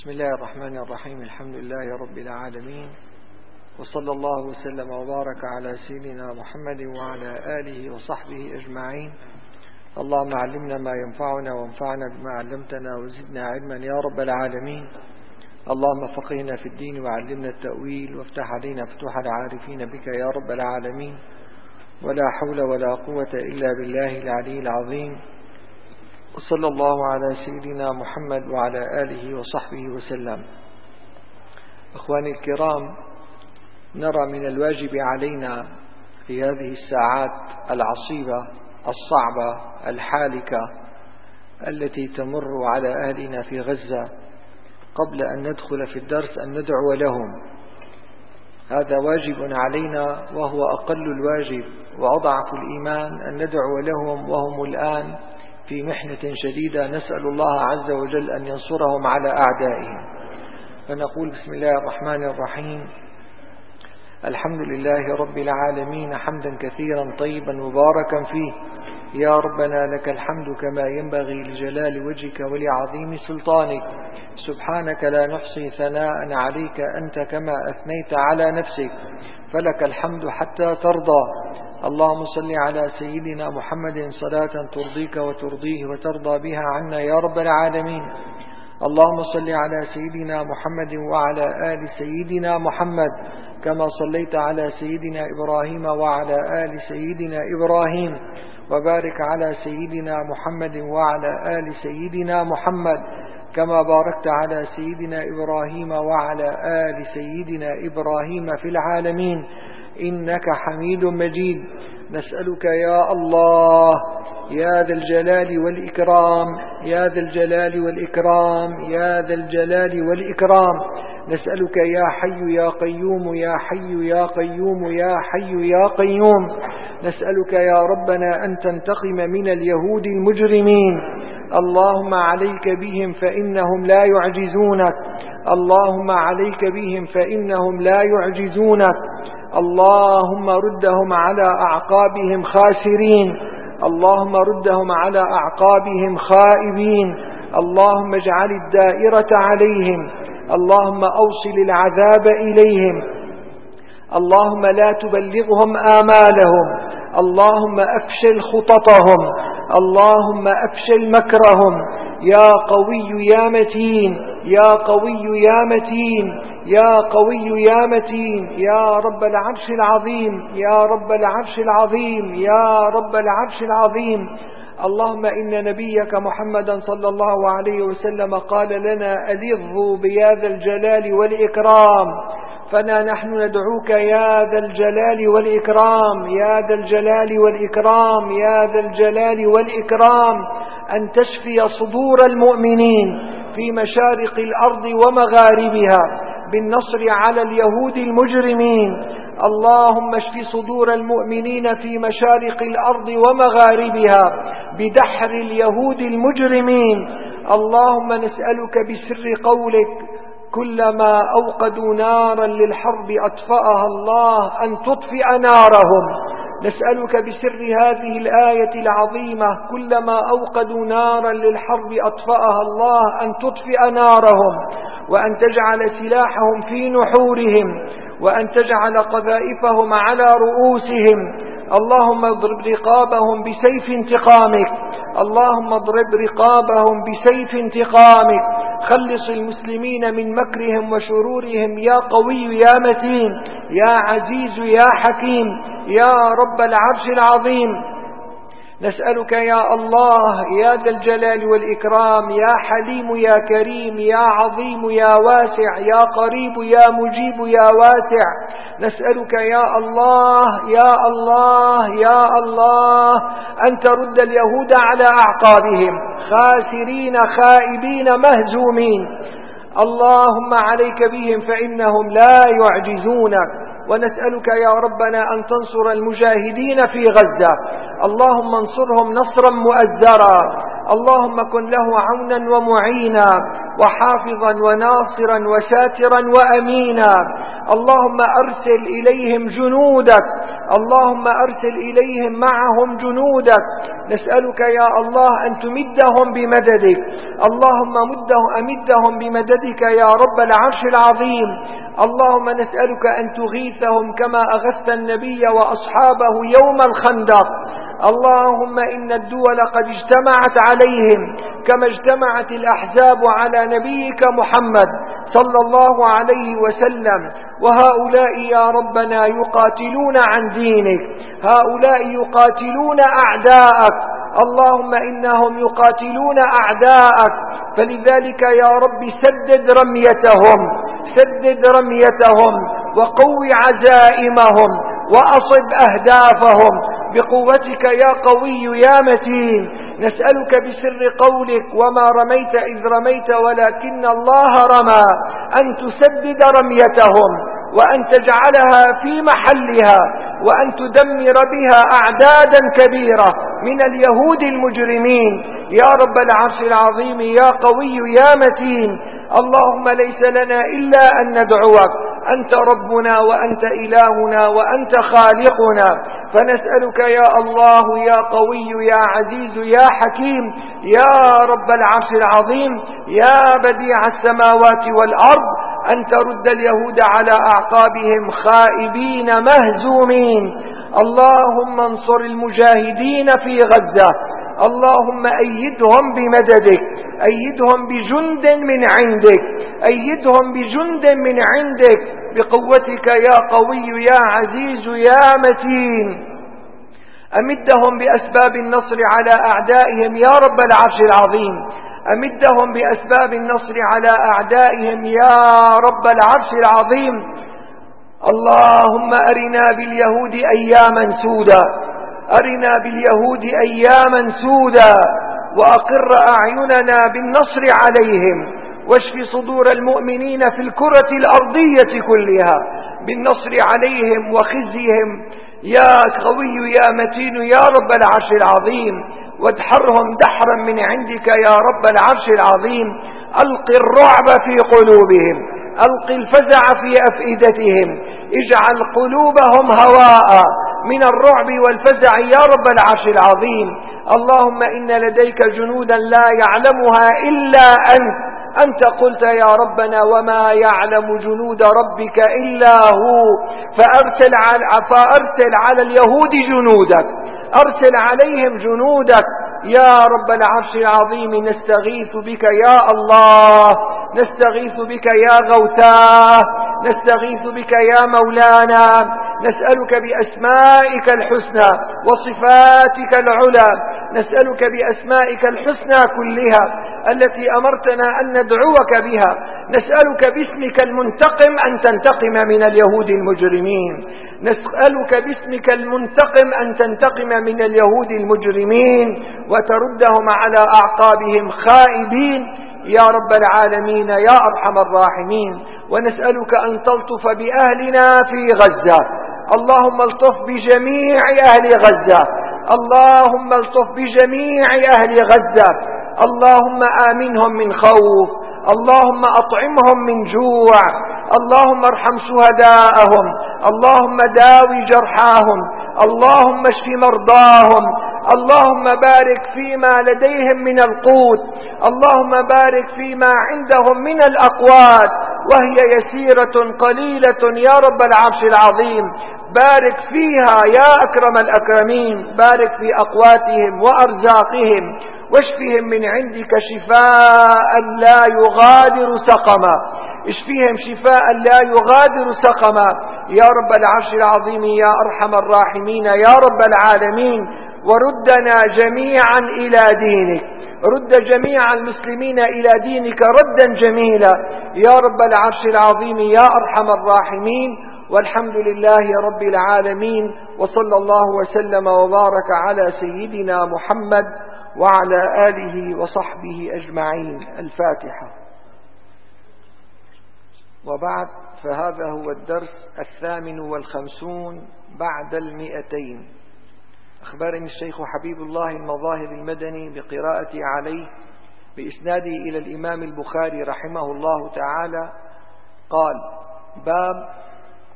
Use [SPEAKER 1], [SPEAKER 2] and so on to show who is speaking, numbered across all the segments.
[SPEAKER 1] بسم الله الرحمن الرحيم. الحمد لله رب العالمين، وصلى الله وسلم وبارك على سيدنا محمد وعلى آله وصحبه أجمعين. اللهم علمنا ما ينفعنا وانفعنا بما علمتنا وزدنا علما يا رب العالمين. اللهم فقهنا في الدين وعلمنا التأويل وافتح علينا فتوح العارفين بك يا رب العالمين. ولا حول ولا قوة إلا بالله العلي العظيم. وصلى الله على سيدنا محمد وعلى آله وصحبه وسلم. أخواني الكرام، نرى من الواجب علينا في هذه الساعات العصيبة الصعبة الحالكة التي تمر على أهلنا في غزة قبل أن ندخل في الدرس أن ندعو لهم. هذا واجب علينا وهو أقل الواجب وأضعف الإيمان أن ندعو لهم وهم الآن في محنة شديدة. نسأل الله عز وجل أن ينصرهم على أعدائهم. فنقول بسم الله الرحمن الرحيم. الحمد لله رب العالمين حمدا كثيرا طيبا مباركا فيه. يا ربنا لك الحمد كما ينبغي لجلال وجهك ولعظيم سلطانك. سبحانك لا نحصي ثناء عليك أنت كما أثنيت على نفسك، فلك الحمد حتى ترضى. اللهم صل على سيدنا محمد صلاة ترضيك وترضيه وترضى بها عنا يا رب العالمين. اللهم صل على سيدنا محمد وعلى آل سيدنا محمد كما صليت على سيدنا إبراهيم وعلى آل سيدنا إبراهيم، وبارك على سيدنا محمد وعلى آل سيدنا محمد كما باركت على سيدنا إبراهيم وعلى آل سيدنا إبراهيم في العالمين إنك حميد مجيد. نسألك يا الله يا ذا الجلال والإكرام، يا ذا الجلال والإكرام، يا ذا الجلال والإكرام. نسألك يا حي يا قيوم، يا حي يا قيوم، يا حي يا قيوم. نسألك يا ربنا أن تنتقم من اليهود المجرمين. اللهم عليك بهم فإنهم لا يعجزونك، اللهم عليك بهم فإنهم لا يعجزونك. اللهم ردهم على أعقابهم خاسرين، اللهم ردهم على أعقابهم خائبين. اللهم اجعل الدائرة عليهم، اللهم أوصل العذاب إليهم، اللهم لا تبلغهم آمالهم، اللهم أفشل خططهم، اللهم أفشل مكرهم. يا قوي يا متين، يا قوي يا متين، يا قوي يا متين، يا رب العرش العظيم، يا رب العرش العظيم، يا رب العرش العظيم. اللهم إن نبيك محمدا صلى الله عليه وسلم قال لنا ألظوا بيا ذا الجلال والإكرام، فنا نحن ندعوك يا ذا الجلال والإكرام، يا ذا الجلال والإكرام، يا ذا الجلال والإكرام، أن تشفي صدور المؤمنين في مشارق الأرض ومغاربها بالنصر على اليهود المجرمين. اللهم اشف صدور المؤمنين في مشارق الأرض ومغاربها بدحر اليهود المجرمين. اللهم نسألك بسر قولك كلما أوقدوا نارا للحرب أطفأها الله أن تطفئ نارهم. نسألك بسر هذه الآية العظيمة كلما أوقدوا نارا للحرب أطفأها الله أن تطفئ نارهم، وأن تجعل سلاحهم في نحورهم، وأن تجعل قذائفهم على رؤوسهم. اللهم اضرب رقابهم بسيف انتقامك، اللهم اضرب رقابهم بسيف انتقامك. خلص المسلمين من مكرهم وشرورهم يا قوي يا متين، يا عزيز يا حكيم، يا رب العرش العظيم. نسألك يا الله يا ذا الجلال والإكرام، يا حليم يا كريم، يا عظيم يا واسع، يا قريب يا مجيب يا واسع. نسألك يا الله يا الله يا الله أن ترد اليهود على أعقابهم خاسرين خائبين مهزومين. اللهم عليك بهم فإنهم لا يعجزونك. ونسألك يا ربنا أن تنصر المجاهدين في غزة، اللهم انصرهم نصرا مؤزرا. اللهم كن له عونا ومعينا وحافظا وناصرا وساترا وأمينا. اللهم أرسل إليهم جنودك، اللهم أرسل إليهم معهم جنودك. نسألك يا الله أن تمدهم بمددك. اللهم أمدهم بمددك يا رب العرش العظيم. اللهم نسألك أن تغيثهم كما أغثت النبي وأصحابه يوم الخندق. اللهم إن الدول قد اجتمعت عليهم كما اجتمعت الأحزاب على نبيك محمد صلى الله عليه وسلم، وهؤلاء يا ربنا يقاتلون عن دينك، هؤلاء يقاتلون أعداءك. اللهم إنهم يقاتلون أعداءك، فلذلك يا رب سدد رميتهم وقو عزائمهم وأصب أهدافهم بقوتك يا قوي يا متين. نسألك بسر قولك وما رميت إذ رميت ولكن الله رمى أن تسدد رميتهم وأن تجعلها في محلها وأن تدمر بها أعدادا كبيرة من اليهود المجرمين يا رب العرش العظيم يا قوي يا متين. اللهم ليس لنا إلا أن ندعوك، أنت ربنا وأنت إلهنا وأنت خالقنا، فنسألك يا الله يا قوي يا عزيز يا حكيم يا رب العرش العظيم يا بديع السماوات والأرض أن ترد اليهود على أعقابهم خائبين مهزومين. اللهم انصر المجاهدين في غزة، اللهم أيدهم بمددك، أيدهم بجند من عندك، أيدهم بجند من عندك بقوتك يا قوي يا عزيز يا متين. أمدهم بأسباب النصر على أعدائهم يا رب العرش العظيم، أمدهم بأسباب النصر على أعدائهم يا رب العرش العظيم. اللهم أرنا باليهود أياما سودا، أرنا باليهود أياما سودا، وأقر أعيننا بالنصر عليهم، واشف صدور المؤمنين في الكرة الأرضية كلها بالنصر عليهم وخزيهم يا قوي يا متين يا رب العرش العظيم، وادحرهم دحرا من عندك يا رب العرش العظيم. ألق الرعب في قلوبهم، ألق الفزع في أفئدتهم، اجعل قلوبهم هواء من الرعب والفزع يا رب العرش العظيم. اللهم إن لديك جنودا لا يعلمها إلا أنت قلت يا ربنا وما يعلم جنود ربك إلا هو، فأرسل على اليهود جنودك، أرسل عليهم جنودك يا رب العرش العظيم. نستغيث بك يا الله، نستغيث بك يا غوثاه، نستغيث بك يا مولانا، نسألك بأسمائك الحسنى وصفاتك العلى، نسألك بأسمائك الحسنى كلها التي أمرتنا أن ندعوك بها، نسألك باسمك المنتقم أن تنتقم من اليهود المجرمين، نسألك باسمك المنتقم أن تنتقم من اليهود المجرمين وتردهم على أعقابهم خائبين يا رب العالمين يا أرحم الراحمين. ونسألك أن تلطف بأهلنا في غزة، اللهم الطف بجميع أهل غزة، اللهم الطف بجميع أهل غزة، اللهم آمنهم من خوف، اللهم أطعمهم من جوع، اللهم ارحم شهداءهم، اللهم داوي جرحاهم، اللهم اشف مرضاهم، اللهم بارك فيما لديهم من القوت، اللهم بارك فيما عندهم من الأقوات وهي يسيرة قليلة يا رب العرش العظيم، بارك فيها يا أكرم الأكرمين، بارك في أقواتهم وأرزاقهم، واشفهم من عندك شفاء لا يغادر سقما، اشفهم شفاء لا يغادر سقما يا رب العرش العظيم يا أرحم الراحمين يا رب العالمين. وردنا جميعا إلى دينك، رد جميع المسلمين إلى دينك ردا جميلا يا رب العرش العظيم يا أرحم الراحمين. والحمد لله رب العالمين، وصلى الله وسلم وبارك على سيدنا محمد وعلى آله وصحبه أجمعين. الفاتحة. وبعد، فهذا هو الدرس 58 بعد 200. أخبرني الشيخ حبيب الله المظاهر المدني بقراءتي عليه بإسناده إلى الإمام البخاري رحمه الله تعالى قال: باب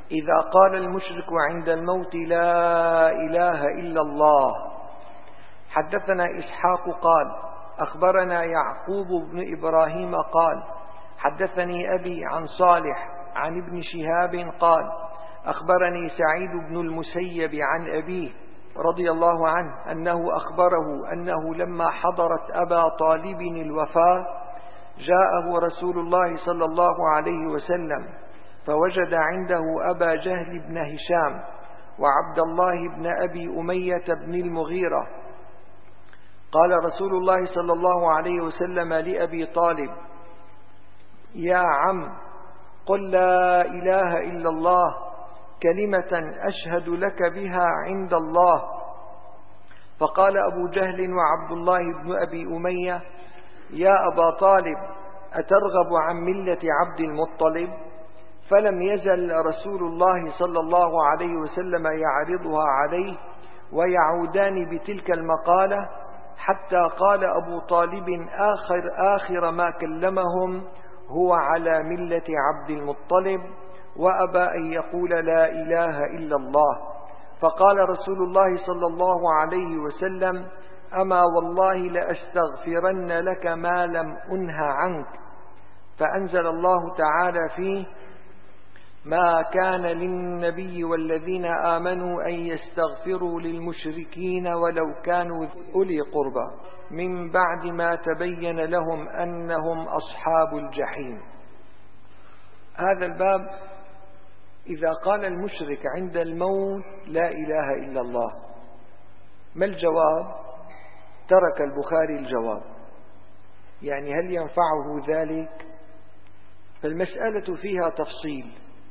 [SPEAKER 1] إذا قال المشرك عند الموت لا إله إلا الله. حدثنا إسحاق قال أخبرنا يعقوب بن إبراهيم قال حدثني أبي عن صالح عن ابن شهاب قال أخبرني سعيد بن المسيب عن أبيه رضي الله عنه أنه أخبره أنه لما حضرت أبا طالب الوفاة جاءه رسول الله صلى الله عليه وسلم فوجد عنده أبا جهل بن هشام وعبد الله بن أبي أمية بن المغيرة. قال رسول الله صلى الله عليه وسلم لأبي طالب يا عم قل لا إله إلا الله كلمة أشهد لك بها عند الله. فقال أبو جهل وعبد الله بن أبي أمية يا أبا طالب أترغب عن ملة عبد المطلب؟ فلم يزل رسول الله صلى الله عليه وسلم يعرضها عليه ويعودان بتلك المقالة حتى قال أبو طالب آخر ما كلمهم هو على ملة عبد المطلب وأبى أن يقول لا إله إلا الله. فقال رسول الله صلى الله عليه وسلم أما والله لأستغفرن لك ما لم أنه عنك. فأنزل الله تعالى فيه ما كان للنبي والذين آمنوا أن يستغفروا للمشركين ولو كانوا أولي قربى من بعد ما تبين لهم أنهم أصحاب الجحيم. هذا الباب إذا قال المشرك عند الموت لا إله إلا الله ما الجواب؟ ترك البخاري الجواب، يعني هل ينفعه ذلك؟ فالمسألة فيها تفصيل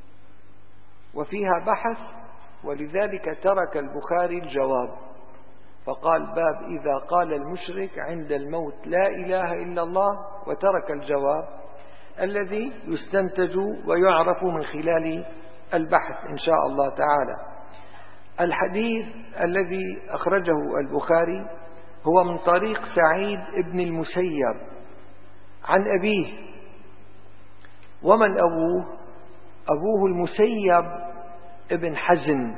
[SPEAKER 1] وفيها بحث، ولذلك ترك البخاري الجواب فقال باب إذا قال المشرك عند الموت لا إله إلا الله، وترك الجواب الذي يستنتج ويعرف من خلال البحث إن شاء الله تعالى. الحديث الذي أخرجه البخاري هو من طريق سعيد بن المسيب عن أبيه. ومن أبوه؟ أبوه المسيب ابن حزن.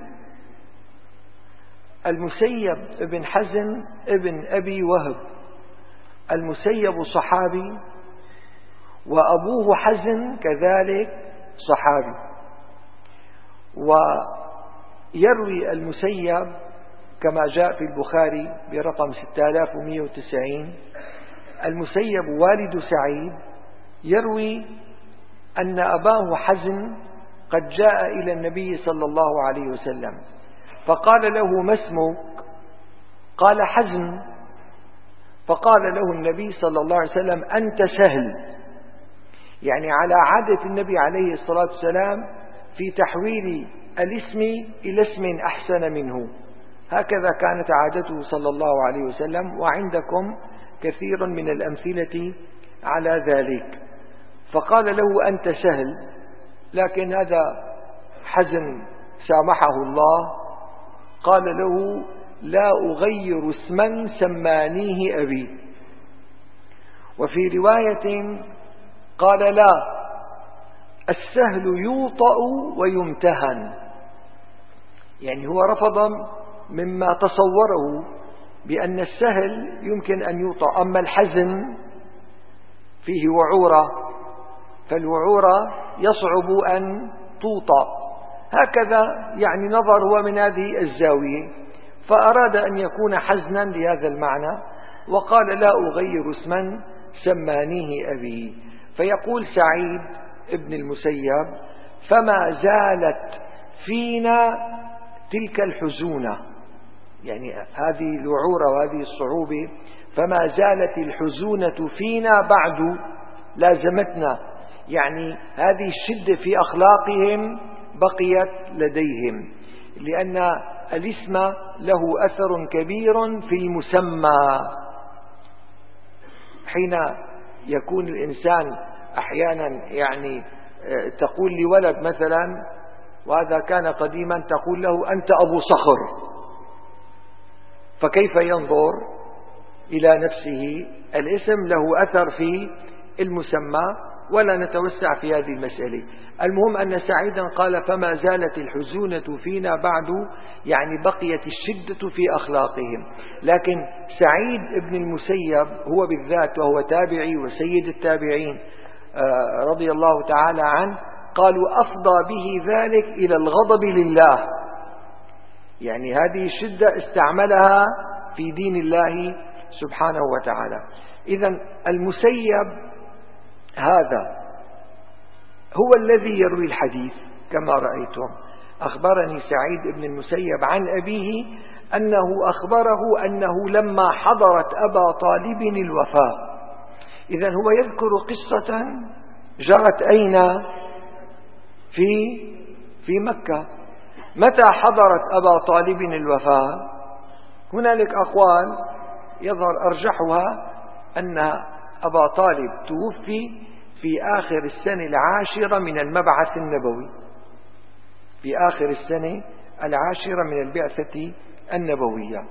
[SPEAKER 1] المسيب ابن حزن ابن أبي وهب. المسيب صحابي وأبوه حزن كذلك صحابي. ويروي المسيب كما جاء في البخاري برقم 6190 المسيب والد سعيد يروي أن أباه حزن قد جاء إلى النبي صلى الله عليه وسلم فقال له ما اسمك؟ قال حزن. فقال له النبي صلى الله عليه وسلم أنت سهل، يعني على عادة النبي عليه الصلاة والسلام في تحويل الاسم إلى اسم أحسن منه، هكذا كانت عادته صلى الله عليه وسلم، وعندكم كثير من الأمثلة على ذلك. فقال له أنت سهل، لكن هذا حزن سامحه الله قال له لا أغير اسما سمانيه أبي. وفي رواية قال لا السهل يوطأ ويمتهن، يعني هو رفض مما تصوره بأن السهل يمكن أن يوطأ، أما الحزن فيه وعورة فالوعورة يصعب أن توطأ، هكذا يعني نظر هو من هذه الزاوية، فأراد أن يكون حزنا لهذا المعنى وقال لا أغير اسما سمانيه أبي. فيقول سعيد ابن المسيب فما زالت فينا تلك الحزونة، يعني هذه الوعورة وهذه الصعوبة فما زالت الحزونة فينا بعد لازمتنا، يعني هذه الشدة في أخلاقهم بقيت لديهم، لأن الاسم له أثر كبير في المسمى. حين يكون الإنسان أحيانا يعني تقول لولد مثلا، وهذا كان قديما، تقول له أنت أبو صخر، فكيف ينظر إلى نفسه؟ الاسم له أثر في المسمى، ولا نتوسع في هذه المسألة. المهم أن سعيدا قال فما زالت الحزونة فينا بعد، يعني بقيت الشدة في أخلاقهم. لكن سعيد بن المسيب هو بالذات وهو تابعي وسيد التابعين رضي الله تعالى عنه، قالوا أفضى به ذلك إلى الغضب لله، يعني هذه الشدة استعملها في دين الله سبحانه وتعالى. إذن المسيب هذا هو الذي يروي الحديث كما رأيتم. أخبرني سعيد بن المسيب عن أبيه أنه أخبره أنه لما حضرت أبا طالب الوفاة، إذن هو يذكر قصة جرت أين؟ في مكة. متى حضرت أبا طالب الوفاة؟ هنالك أقوال يظهر أرجحها أن أبا طالب توفي في آخر السنة 10 من المبعث النبوي، في آخر السنة 10 من البعثة النبوية.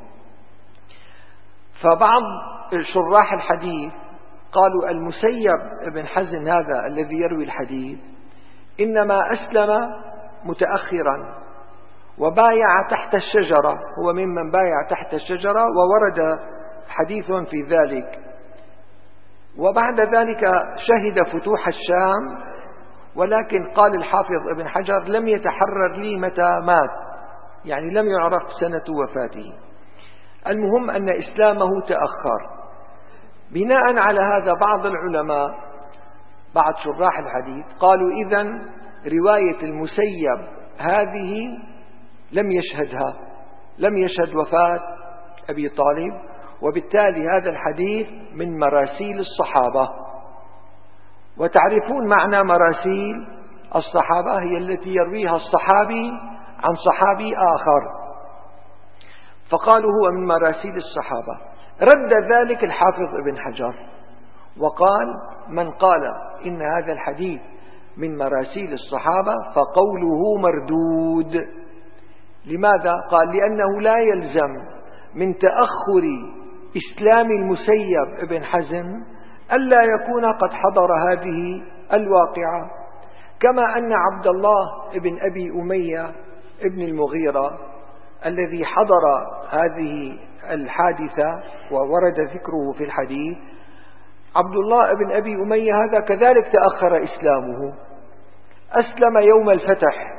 [SPEAKER 1] فبعض شراح الحديث قالوا المسيب بن حزن هذا الذي يروي الحديث إنما أسلم متأخرا وبايع تحت الشجرة، هو ممن بايع تحت الشجرة، وورد حديث في ذلك. وبعد ذلك شهد فتوح الشام، ولكن قال الحافظ ابن حجر لم يتحرر لي متى مات، يعني لم يعرف سنة وفاته. المهم أن إسلامه تأخر. بناء على هذا بعض العلماء، بعض شراح الحديث قالوا إذن رواية المسيب هذه لم يشهدها، لم يشهد وفاة أبي طالب، وبالتالي هذا الحديث من مراسيل الصحابة. وتعرفون معنى مراسيل الصحابة، هي التي يرويها الصحابي عن صحابي آخر، فقالوا هو من مراسيل الصحابة. رد ذلك الحافظ ابن حجر وقال من قال إن هذا الحديث من مراسيل الصحابة فقوله مردود. لماذا؟ قال لأنه لا يلزم من تأخر إسلام المسيب ابن حزن ألا يكون قد حضر هذه الواقعة، كما أن عبد الله ابن أبي أمية ابن المغيرة الذي حضر هذه الحادثة وورد ذكره في الحديث، عبد الله ابن أبي أمية هذا كذلك تأخر إسلامه، أسلم يوم الفتح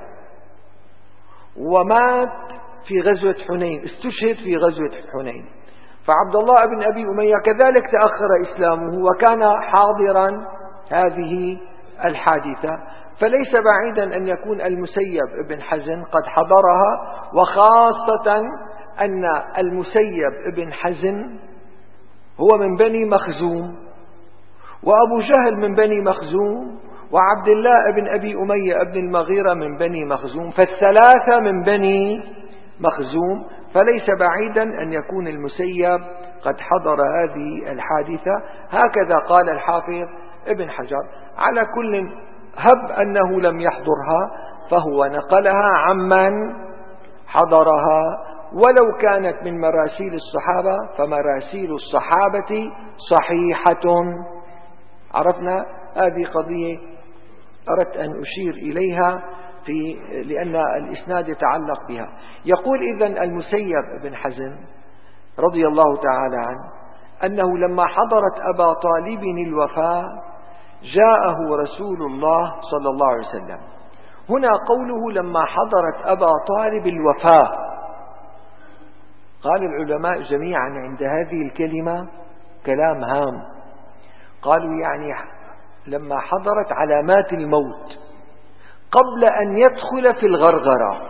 [SPEAKER 1] ومات في غزوة حنين، استشهد في غزوة حنين. فعبد الله بن أبي أمية كذلك تأخر إسلامه وكان حاضرا هذه الحادثة، فليس بعيدا أن يكون المسيب بن حزن قد حضرها، وخاصة أن المسيب بن حزن هو من بني مخزوم، وأبو جهل من بني مخزوم، وعبد الله بن أبي أمية بن المغيرة من بني مخزوم، فالثلاثة من بني مخزوم، فليس بعيدا أن يكون المسيب قد حضر هذه الحادثة. هكذا قال الحافظ ابن حجر. على كل هب أنه لم يحضرها فهو نقلها عمن حضرها، ولو كانت من مراسيل الصحابة فمراسيل الصحابة صحيحة. عرفنا هذه قضية أردت أن أشير إليها لأن الإسناد يتعلق بها. يقول إذن المسيب بن حزن رضي الله تعالى عنه أنه لما حضرت أبا طالب الوفاة جاءه رسول الله صلى الله عليه وسلم. هنا قوله لما حضرت أبا طالب الوفاة، قال العلماء جميعا عند هذه الكلمة كلام هام، قالوا يعني لما حضرت علامات الموت قبل أن يدخل في الغرغرة،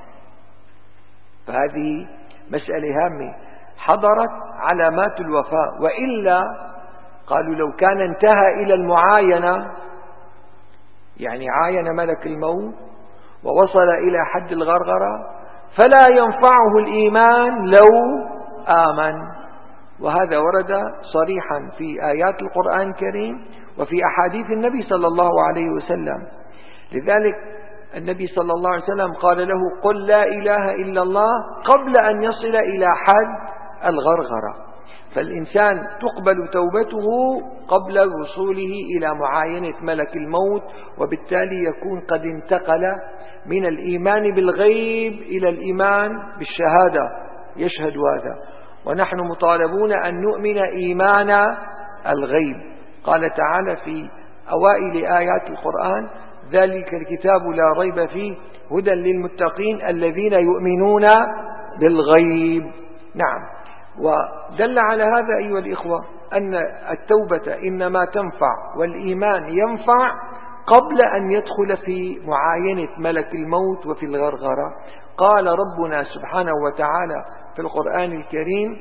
[SPEAKER 1] فهذه مسألة هامة، حضرت علامات الوفاة، وإلا قالوا لو كان انتهى إلى المعاينة، يعني عاين ملك الموت ووصل إلى حد الغرغرة، فلا ينفعه الإيمان لو آمن. وهذا ورد صريحا في آيات القرآن الكريم وفي أحاديث النبي صلى الله عليه وسلم. لذلك النبي صلى الله عليه وسلم قال له قل لا إله إلا الله قبل أن يصل إلى حد الغرغرة. فالإنسان تقبل توبته قبل وصوله إلى معاينة ملك الموت، وبالتالي يكون قد انتقل من الإيمان بالغيب إلى الإيمان بالشهادة، يشهد هذا. ونحن مطالبون أن نؤمن إيمان الغيب. قال تعالى في أوائل آيات القرآن: ذلك الكتاب لا ريب فيه هدى للمتقين الذين يؤمنون بالغيب. نعم. ودل على هذا أيها الإخوة أن التوبة إنما تنفع والإيمان ينفع قبل أن يدخل في معاينة ملك الموت وفي الغرغرة. قال ربنا سبحانه وتعالى في القرآن الكريم: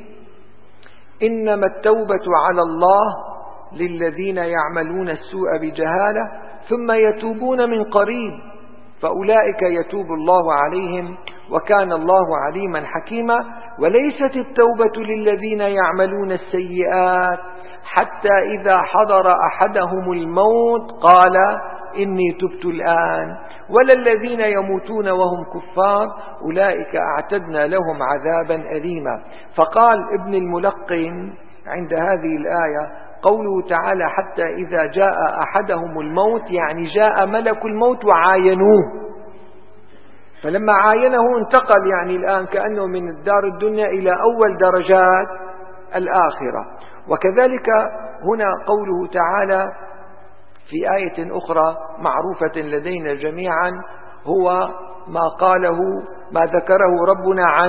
[SPEAKER 1] إنما التوبة على الله للذين يعملون السوء بجهالة ثم يتوبون من قريب فأولئك يتوب الله عليهم وكان الله عليما حكيما. وليست التوبة للذين يعملون السيئات حتى إذا حضر أحدهم الموت قال إني تبت الآن، ولا الذين يموتون وهم كفار أولئك أعتدنا لهم عذابا أليما. فقال ابن الملقن عند هذه الآية قوله تعالى: حتى إذا جاء أحدهم الموت، يعني جاء ملك الموت وعاينوه، فلما عاينه انتقل، يعني الآن كأنه من الدار الدنيا إلى أول درجات الآخرة. وكذلك هنا قوله تعالى في آية أخرى معروفة لدينا جميعا، هو ما ذكره ربنا عن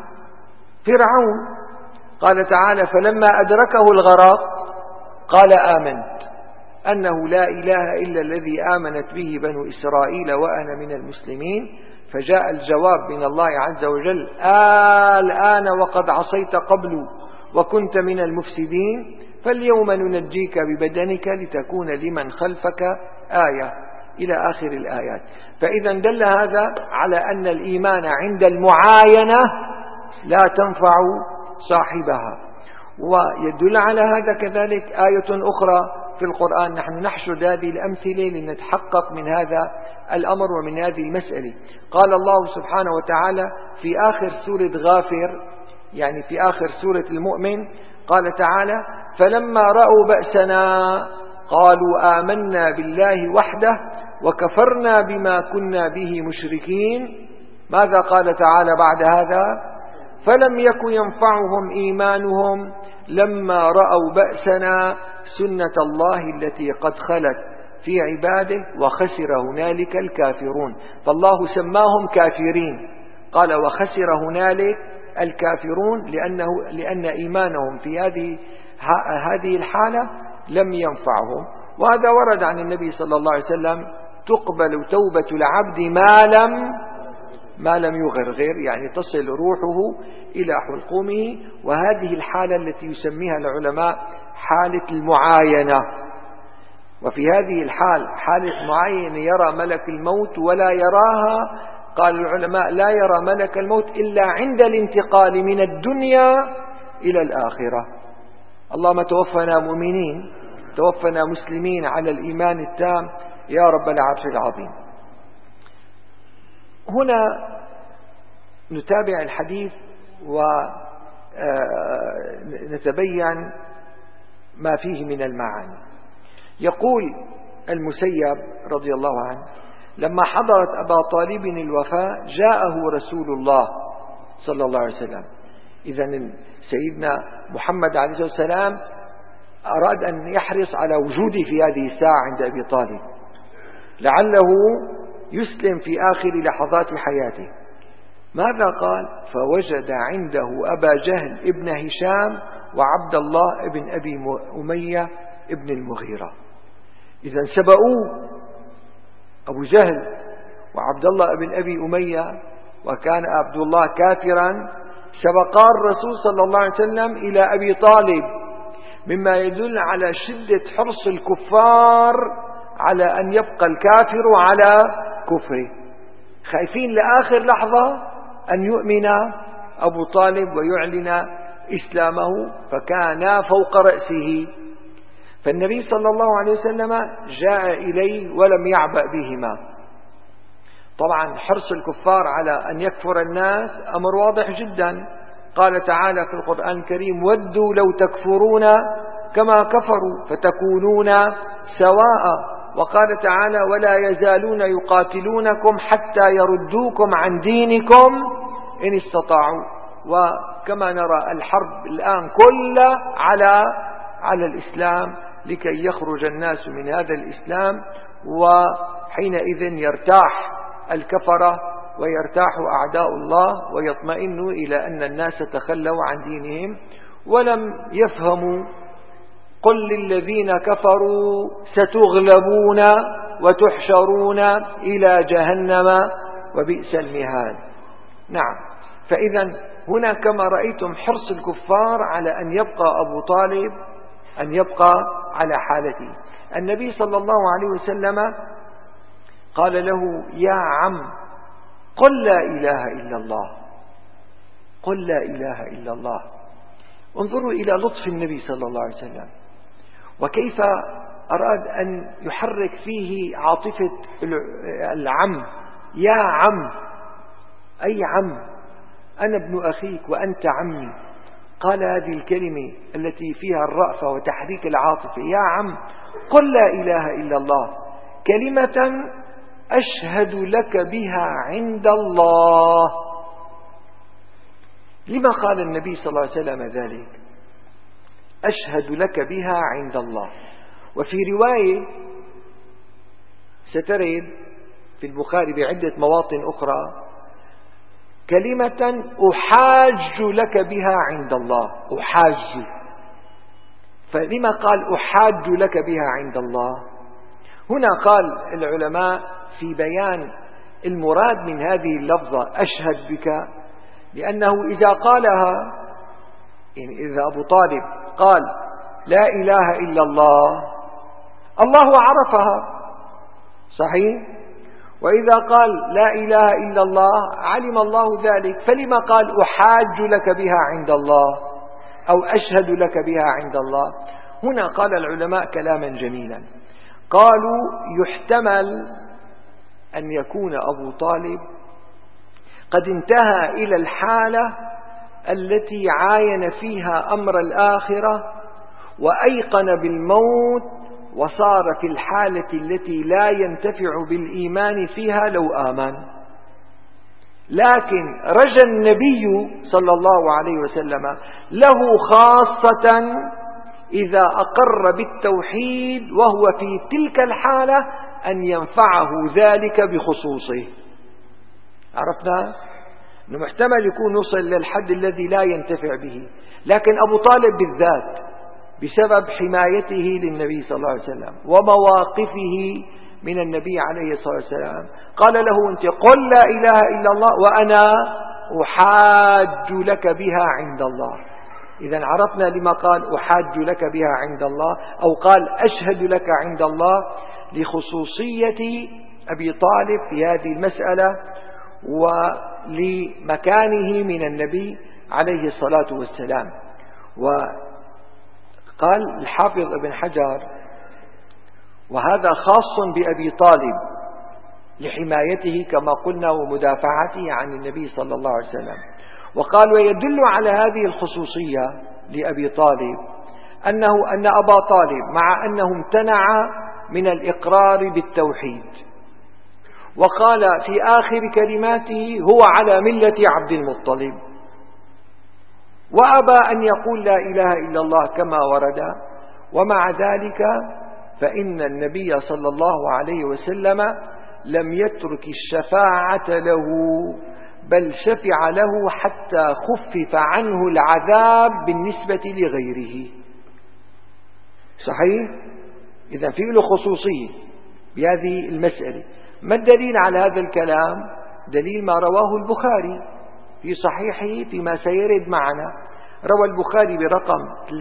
[SPEAKER 1] فرعون. قال تعالى: فلما أدركه الغرق قال آمنت أنه لا إله إلا الذي آمنت به بنو إسرائيل وأنا من المسلمين. فجاء الجواب من الله عز وجل: الآن وقد عصيت قبل وكنت من المفسدين فاليوم ننجيك ببدنك لتكون لمن خلفك آية، إلى آخر الآيات. فإذا دل هذا على أن الإيمان عند المعاينة لا تنفع صاحبها. ويدل على هذا كذلك آية أخرى في القرآن. نحن نحشد هذه الأمثلة لنتحقق من هذا الأمر ومن هذه المسألة. قال الله سبحانه وتعالى في آخر سورة غافر، يعني في آخر سورة المؤمن، قال تعالى: فلما رأوا بأسنا قالوا آمنا بالله وحده وكفرنا بما كنا به مشركين. ماذا قال تعالى بعد هذا؟ فلم يكن ينفعهم إيمانهم لما رأوا بأسنا سنة الله التي قد خلت في عباده وخسر هنالك الكافرون. فالله سماهم كافرين، قال وخسر هنالك الكافرون لأن إيمانهم في هذه الحالة لم ينفعهم. وهذا ورد عن النبي صلى الله عليه وسلم: تقبل توبة العبد ما لم يغرغر، يعني تصل روحه إلى حلقومه. وهذه الحالة التي يسميها العلماء حالة المعاينة. وفي هذه الحال، حالة معاينة، يرى ملك الموت ولا يراها. قال العلماء: لا يرى ملك الموت إلا عند الانتقال من الدنيا إلى الآخرة. اللهم توفنا مؤمنين، توفنا مسلمين على الإيمان التام يا رب العرش العظيم. هنا نتابع الحديث ونتبين ما فيه من المعاني. يقول المسيب رضي الله عنه: لما حضرت أبا طالب الوفاة جاءه رسول الله صلى الله عليه وسلم. إذن سيدنا محمد عليه الصلاة والسلام أراد أن يحرص على وجوده في هذه الساعة عند أبي طالب لعله يسلم في آخر لحظات حياته. ماذا قال؟ فوجد عنده أبا جهل ابن هشام وعبد الله ابن أبي أمية ابن المغيرة. إذن سبقوه أبو جهل وعبد الله ابن أبي أمية، وكان عبد الله كافرا، سبقا الرسول صلى الله عليه وسلم إلى أبي طالب، مما يدل على شدة حرص الكفار على أن يبقى الكافر على كفره، خايفين لآخر لحظة أن يؤمن أبو طالب ويعلن إسلامه، فكان فوق رأسه. فالنبي صلى الله عليه وسلم جاء إليه ولم يعبأ بهما. طبعا حرص الكفار على أن يكفر الناس أمر واضح جدا، قال تعالى في القرآن الكريم: ودوا لو تكفرون كما كفروا فتكونون سواء. وقال تعالى: ولا يزالون يقاتلونكم حتى يردوكم عن دينكم إن استطاعوا. وكما نرى الحرب الآن كلها على الإسلام لكي يخرج الناس من هذا الإسلام، وحينئذ يرتاح الكفرة ويرتاح أعداء الله ويطمئنوا إلى أن الناس تخلوا عن دينهم ولم يفهموا. قل للذين كفروا ستغلبون وتحشرون إلى جهنم وبئس المهاد. نعم، فإذا هنا كما رأيتم حرص الكفار على أن يبقى أبو طالب، أن يبقى على حالته. النبي صلى الله عليه وسلم قال له: يا عم، قل لا إله إلا الله، قل لا إله إلا الله. انظروا إلى لطف النبي صلى الله عليه وسلم، وكيف أراد أن يحرك فيه عاطفة العم. يا عم، أي عم، أنا ابن أخيك وأنت عمي. قال هذه الكلمة التي فيها الرأفة وتحريك العاطفة: يا عم، قل لا إله إلا الله، كلمة أشهد لك بها عند الله. لما قال النبي صلى الله عليه وسلم ذلك؟ أشهد لك بها عند الله. وفي رواية سترد في البخاري بعدة مواطن أخرى: كلمة أحاج لك بها عند الله. أحاج، فلما قال أحاج لك بها عند الله؟ هنا قال العلماء في بيان المراد من هذه اللفظة أشهد بك، لأنه إذا قالها، يعني إذا أبو طالب قال لا إله إلا الله، الله عرفها صحيح، وإذا قال لا إله إلا الله علم الله ذلك، فلما قال أحاج لك بها عند الله أو أشهد لك بها عند الله؟ هنا قال العلماء كلاما جميلا، قالوا يحتمل أن يكون أبو طالب قد انتهى إلى الحالة التي عاين فيها أمر الآخرة وأيقن بالموت، وصار في الحالة التي لا ينتفع بالإيمان فيها لو آمن. لكن رجى النبي صلى الله عليه وسلم له خاصة إذا أقر بالتوحيد وهو في تلك الحالة أن ينفعه ذلك بخصوصه. عرفنا أنه محتمل يكون وصل للحد الذي لا ينتفع به، لكن أبو طالب بالذات بسبب حمايته للنبي صلى الله عليه وسلم ومواقفه من النبي عليه الصلاة والسلام قال له: أنت قل لا إله إلا الله وأنا أحاج لك بها عند الله. إذا عرفنا لما قال أحاج لك بها عند الله، أو قال أشهد لك عند الله، لخصوصية أبي طالب في هذه المسألة ولمكانه من النبي عليه الصلاة والسلام. وقال الحافظ ابن حجر: وهذا خاص بأبي طالب لحمايته كما قلنا ومدافعته عن النبي صلى الله عليه وسلم. وقال: ويدل على هذه الخصوصية لأبي طالب أن أبا طالب مع أنه امتنع من الإقرار بالتوحيد وقال في آخر كلماته هو على ملة عبد المطلب، وأبى أن يقول لا إله إلا الله كما ورد، ومع ذلك فإن النبي صلى الله عليه وسلم لم يترك الشفاعة له، بل شفع له حتى خفف عنه العذاب بالنسبة لغيره. صحيح؟ إذا في له خصوصية بهذه المسألة. ما الدليل على هذا الكلام؟ دليل ما رواه البخاري في صحيحه فيما سيرد معنا. روى البخاري برقم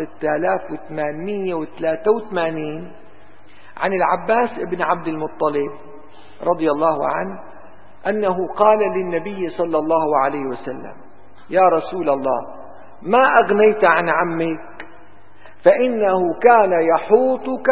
[SPEAKER 1] 3883 عن العباس بن عبد المطلب رضي الله عنه أنه قال للنبي صلى الله عليه وسلم: يا رسول الله، ما أغنيت عن عمك فإنه كان يحوطك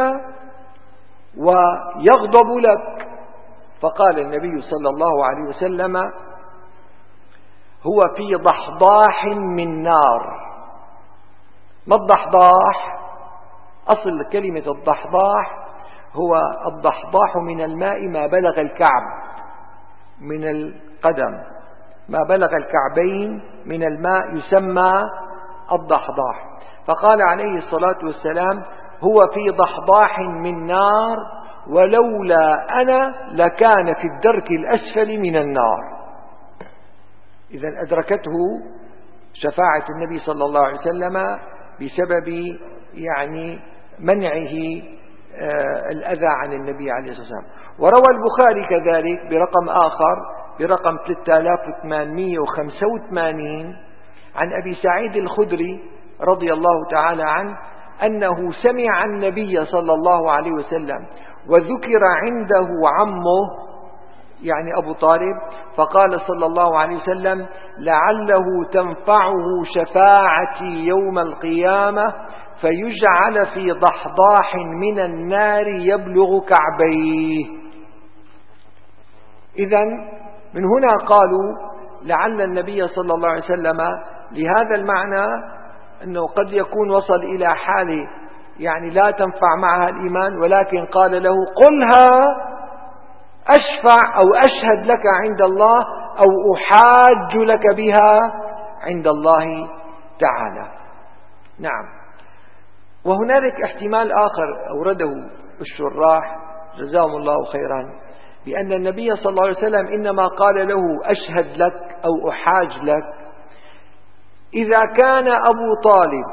[SPEAKER 1] ويغضب لك. فقال النبي صلى الله عليه وسلم: هو في ضحضاح من نار. ما الضحضاح؟ أصل كلمة الضحضاح هو الضحضاح من الماء ما بلغ الكعب من القدم، ما بلغ الكعبين من الماء يسمى الضحضاح. فقال عليه الصلاة والسلام هو في ضحضاح من نار ولولا أنا لكان في الدرك الأسفل من النار. إذا أدركته شفاعة النبي صلى الله عليه وسلم بسبب منعه الأذى عن النبي عليه الصلاة والسلام. وروى البخاري كذلك برقم آخر برقم 3885 عن أبي سعيد الخدري رضي الله تعالى عنه أنه سمع النبي صلى الله عليه وسلم وذكر عنده عمه أبو طالب، فقال صلى الله عليه وسلم لعله تنفعه شفاعتي يوم القيامة فيجعل في ضحضاح من النار يبلغ كعبيه. إذن من هنا قالوا لعل النبي صلى الله عليه وسلم لهذا المعنى أنه قد يكون وصل إلى حال لا تنفع معها الإيمان، ولكن قال له قلها أشفع أو أشهد لك عند الله أو أحاج لك بها عند الله تعالى. نعم. وهنالك احتمال آخر أورده الشراح جزاهم الله خيرا، بأن النبي صلى الله عليه وسلم إنما قال له أشهد لك أو أحاج لك إذا كان أبو طالب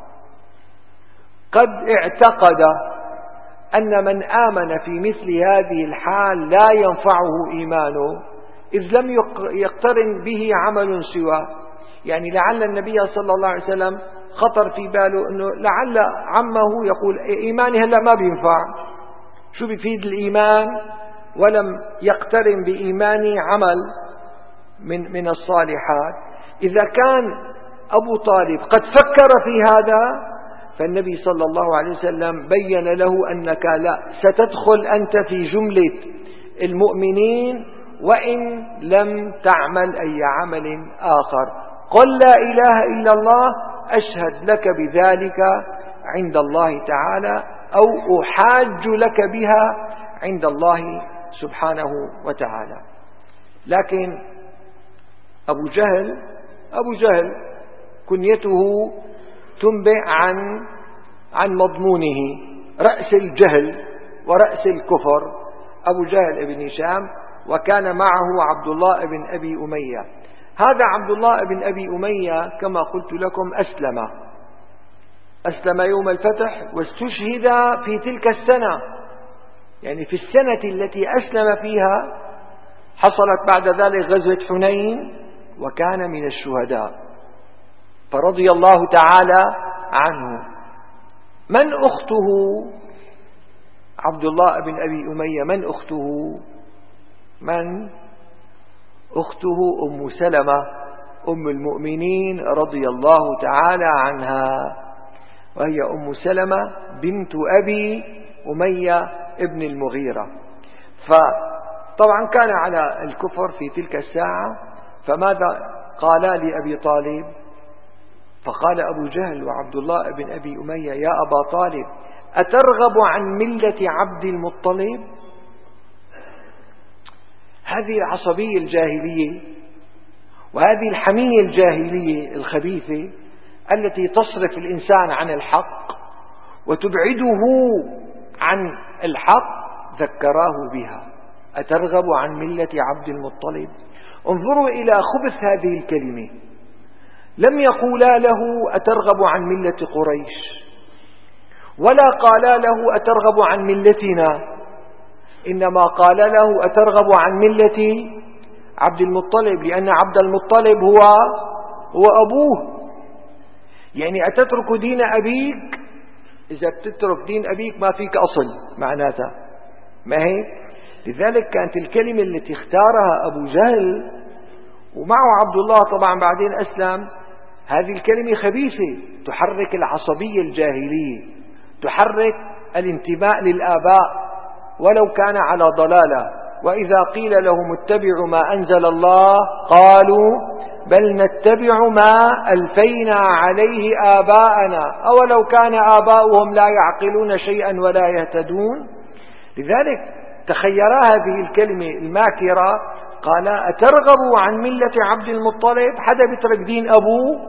[SPEAKER 1] قد اعتقد أن من آمن في مثل هذه الحال لا ينفعه إيمانه إذ لم يقترن به عمل سواه. لعل النبي صلى الله عليه وسلم خطر في باله أنه لعل عمه يقول إيماني هلأ ما بينفع، شو بيفيد الإيمان ولم يقترن بإيماني عمل من الصالحات. إذا كان أبو طالب قد فكر في هذا فالنبي صلى الله عليه وسلم بين له أنك لا ستدخل أنت في جملة المؤمنين وإن لم تعمل أي عمل آخر. قل لا إله إلا الله أشهد لك بذلك عند الله تعالى أو أحاج لك بها عند الله سبحانه وتعالى. لكن أبو جهل كنيته تنبئ عن مضمونه رأس الجهل ورأس الكفر، أبو جهل بن هشام، وكان معه عبد الله بن أبي أمية. هذا عبد الله بن أبي أمية كما قلت لكم أسلم يوم الفتح واستشهد في تلك السنة، في السنة التي أسلم فيها حصلت بعد ذلك غزوة حنين وكان من الشهداء فرضي الله تعالى عنه. من أخته عبد الله بن أبي أمية؟ من أخته أم سلمة أم المؤمنين رضي الله تعالى عنها، وهي أم سلمة بنت أبي أمية ابن المغيرة. فطبعا كان على الكفر في تلك الساعة، فماذا قالا لأبي طالب؟ فقال أبو جهل وعبد الله بن أبي أمية يا أبا طالب أترغب عن ملة عبد المطلب؟ هذه العصبية الجاهلية وهذه الحمية الجاهلية الخبيثة التي تصرف الإنسان عن الحق وتبعده عن الحق ذكراه بها. أترغب عن ملة عبد المطلب؟ انظروا إلى خبث هذه الكلمة. لم يقولا له أترغب عن ملة قريش ولا قالا له أترغب عن ملتنا، إنما قال له أترغب عن ملة عبد المطلب، لأن عبد المطلب هو أبوه. أتترك دين أبيك؟ إذا بتترك دين أبيك ما فيك أصل معناتها، ما هيك؟ لذلك كانت الكلمة التي اختارها أبو جهل ومعه عبد الله طبعا بعدين أسلم، هذه الكلمة خبيثة تحرك العصبية الجاهلية، تحرك الانتماء للآباء ولو كان على ضلالة. وإذا قيل لهم اتبعوا ما أنزل الله قالوا بل نتبع ما ألفينا عليه آباءنا أولو كان آباؤهم لا يعقلون شيئا ولا يهتدون. لذلك تخيرا هذه الكلمة الماكرة، قال أترغبوا عن ملة عبد المطلب؟ حدا بيترك دين أبوه؟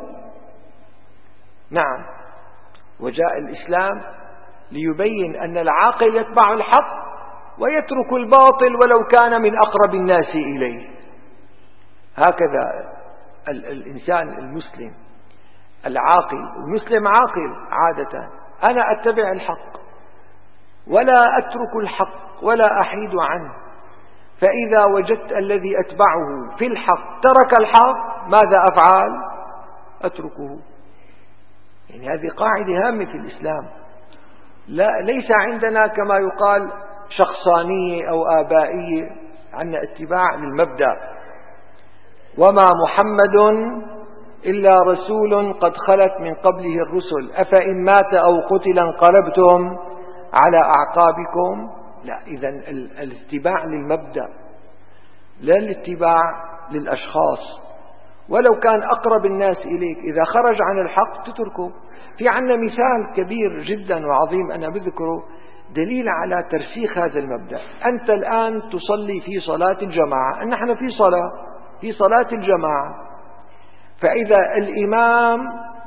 [SPEAKER 1] نعم. وجاء الإسلام ليبين أن العاقل يتبع الحق ويترك الباطل ولو كان من أقرب الناس إليه. هكذا الإنسان المسلم العاقل، المسلم عاقل عادة، أنا أتبع الحق ولا أترك الحق ولا أحيد عنه، فإذا وجدت الذي أتبعه في الحق ترك الحق ماذا أفعل؟ أتركه. يعني هذه قاعدة هامة في الإسلام. ليس عندنا كما يقال شخصانية أو آبائية، عندنا اتباع للمبدأ. وما محمد إلا رسول قد خلت من قبله الرسل أفإن مات أو قتل انقلبتم على أعقابكم. لا، إذن الاتباع للمبدأ لا الاتباع للأشخاص، ولو كان أقرب الناس إليك إذا خرج عن الحق تتركه. في عنا مثال كبير جدا وعظيم أنا بذكره دليل على ترسيخ هذا المبدأ. أنت الآن تصلي في صلاة الجماعة، نحن في صلاة الجماعة، فإذا الإمام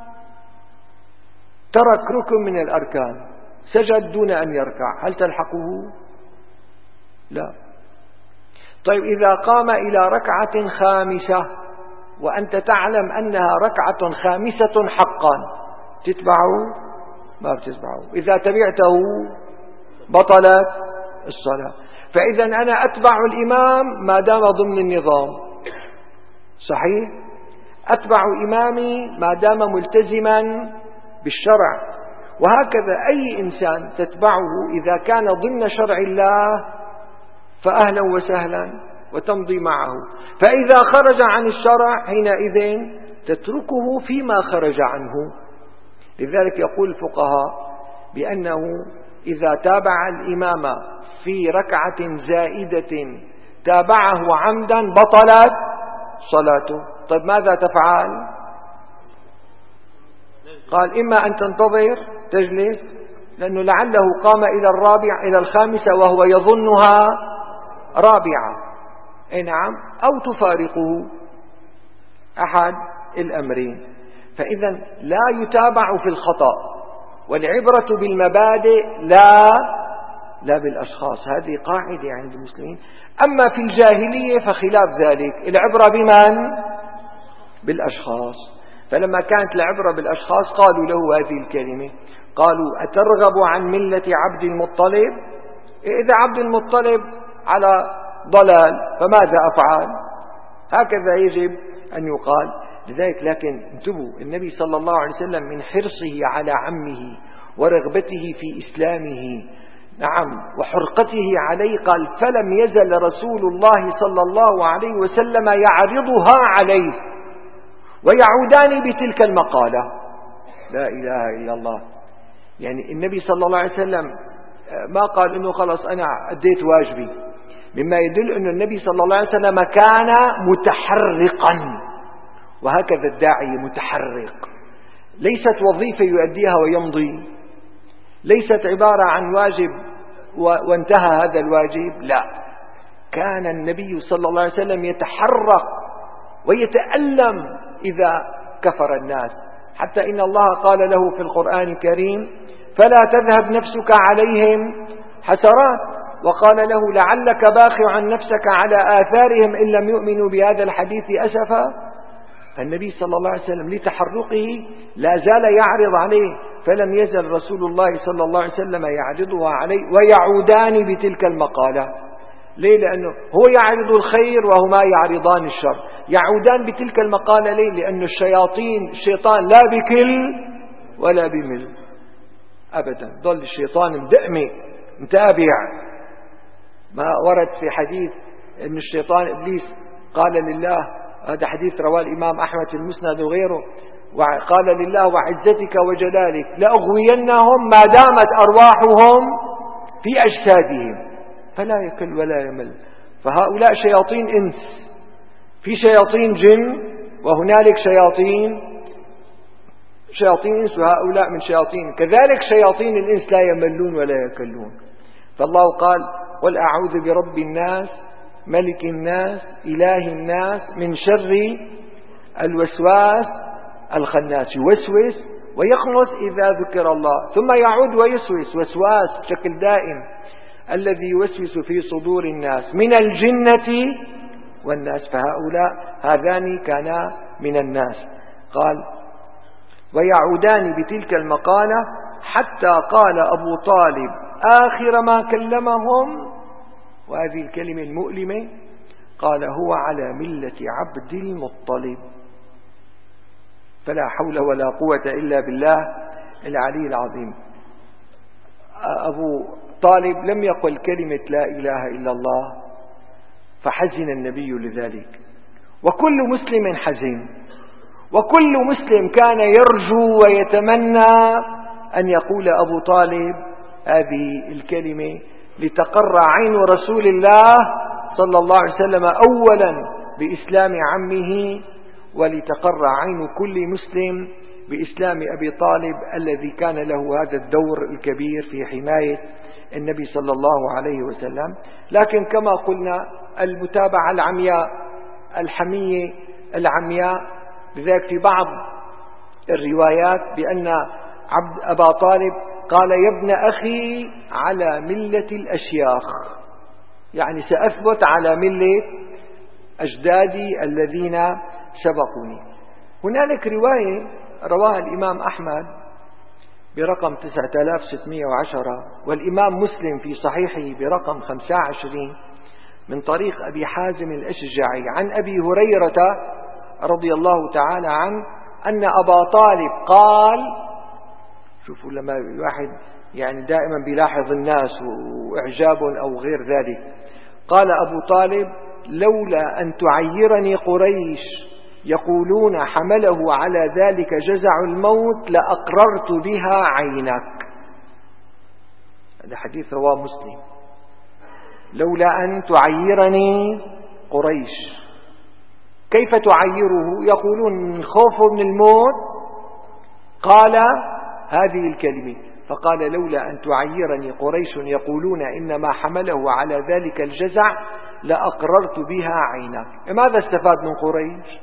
[SPEAKER 1] ترك ركن من الأركان سجد دون أن يركع، هل تلحقه؟ لا. طيب إذا قام إلى ركعة خامسة وأنت تعلم أنها ركعة خامسة حقا تتبعه؟ ما بتتبعه. إذا تبعته بطلت الصلاة. فإذا أنا أتبع الإمام ما دام ضمن النظام، صحيح؟ أتبع إمامي ما دام ملتزما بالشرع. وهكذا أي إنسان تتبعه إذا كان ضمن شرع الله فأهلا وسهلا وتمضي معه، فإذا خرج عن الشرع حينئذ تتركه فيما خرج عنه. لذلك يقول الفقهاء بأنه إذا تابع الإمام في ركعة زائدة تابعه عمدا بطلت صلاته. طيب ماذا تفعل؟ قال إما أن تنتظر تجلس، لأنه لعله قام إلى الخامسة وهو يظنها رابعة، أي نعم، أو تفارقه، أحد الأمرين. فإذا لا يتابع في الخطأ، والعبرة بالمبادئ لا بالأشخاص. هذه قاعدة عند المسلمين. أما في الجاهلية فخلاف ذلك، العبرة بمن؟ بالأشخاص. فلما كانت العبرة بالأشخاص قالوا له هذه الكلمة، قالوا أترغب عن ملة عبد المطلب؟ إذا عبد المطلب على ضلال فماذا أفعل؟ هكذا يجب أن يقال. لذلك لكن انتبهوا، النبي صلى الله عليه وسلم من حرصه على عمه ورغبته في إسلامه، نعم، وحرقته عليه، قال فلم يزل رسول الله صلى الله عليه وسلم يعرضها عليه ويعودان بتلك المقالة. لا إله إلا الله. يعني النبي صلى الله عليه وسلم ما قال إنه خلص أنا أديت واجبي، مما يدل أن النبي صلى الله عليه وسلم كان متحرقا. وهكذا الداعية متحرق، ليست وظيفة يؤديها ويمضي، ليست عبارة عن واجب وانتهى هذا الواجب، لا، كان النبي صلى الله عليه وسلم يتحرق ويتألم إذا كفر الناس، حتى إن الله قال له في القرآن الكريم فلا تذهب نفسك عليهم حسرات، وقال له لعلك باخع نفسك على آثارهم إن لم يؤمنوا بهذا الحديث أسفا. فالنبي صلى الله عليه وسلم لتحرقه لا زال يعرض عليه، فلم يزل رسول الله صلى الله عليه وسلم يعرضها عليه ويعودان بتلك المقالة. ليه؟ لأنه هو يعرض الخير وهما يعرضان الشر، يعودان بتلك المقالة. ليه؟ لأن الشيطان لا بكل ولا بمل أبدا، ظل الشيطان مدأمي متابع. ما ورد في حديث أن الشيطان إبليس قال لله، هذا حديث رواه الإمام أحمد في المسند وغيره، وقال لله وعزتك وجلالك لأغوينهم ما دامت أرواحهم في أجسادهم، فلا يكل ولا يمل. فهؤلاء شياطين إنس، في شياطين جن وهنالك شياطين الإنس وهؤلاء من شياطين، كذلك شياطين الإنس لا يملون ولا يكلون. فالله قال: قل أعوذ برب الناس ملك الناس إله الناس من شر الوسواس الخناس. يوسوس ويخنس إذا ذكر الله، ثم يعود ويسوس وسواس بشكل دائم، الذي يوسوس في صدور الناس من الجنة والناس. فهؤلاء هذان كانا من الناس. قال: ويعودان بتلك المقالة حتى قال أبو طالب آخر ما كلمهم، وهذه الكلمة المؤلمة، قال: هو على ملة عبد المطلب. فلا حول ولا قوة إلا بالله العلي العظيم. أبو طالب لم يقل كلمة لا إله إلا الله، فحزن النبي لذلك، وكل مسلم حزين، وكل مسلم كان يرجو ويتمنى أن يقول أبو طالب هذه الكلمة لتقر عين رسول الله صلى الله عليه وسلم أولا بإسلام عمه، ولتقر عين كل مسلم بإسلام أبي طالب الذي كان له هذا الدور الكبير في حماية النبي صلى الله عليه وسلم. لكن كما قلنا المتابعة العمياء، الحمية العمياء. لذلك في بعض الروايات بأن أبا طالب قال: يا ابن أخي على ملة الأشياخ، يعني سأثبت على ملة أجدادي الذين سبقوني. هنالك رواية رواها الإمام أحمد برقم 9610، والإمام مسلم في صحيحه برقم 25 من طريق أبي حازم الأشجعي عن أبي هريرة رضي الله تعالى عنه أن أبا طالب قال، شوفوا لما الواحد يعني دائما بيلاحظ الناس وإعجابهم أو غير ذلك، قال أبو طالب: لولا أن تعيرني قريش يقولون حمله على ذلك جزع الموت لأقررت بها عينك. هذا حديث رواه مسلم. لولا أن تعيرني قريش، كيف تعيره؟ يقولون من خوفه من الموت قال هذه الكلمة، فقال: لولا أن تعيرني قريش يقولون إنما حمله على ذلك الجزع لأقررت بها عينك. ماذا استفاد من قريش؟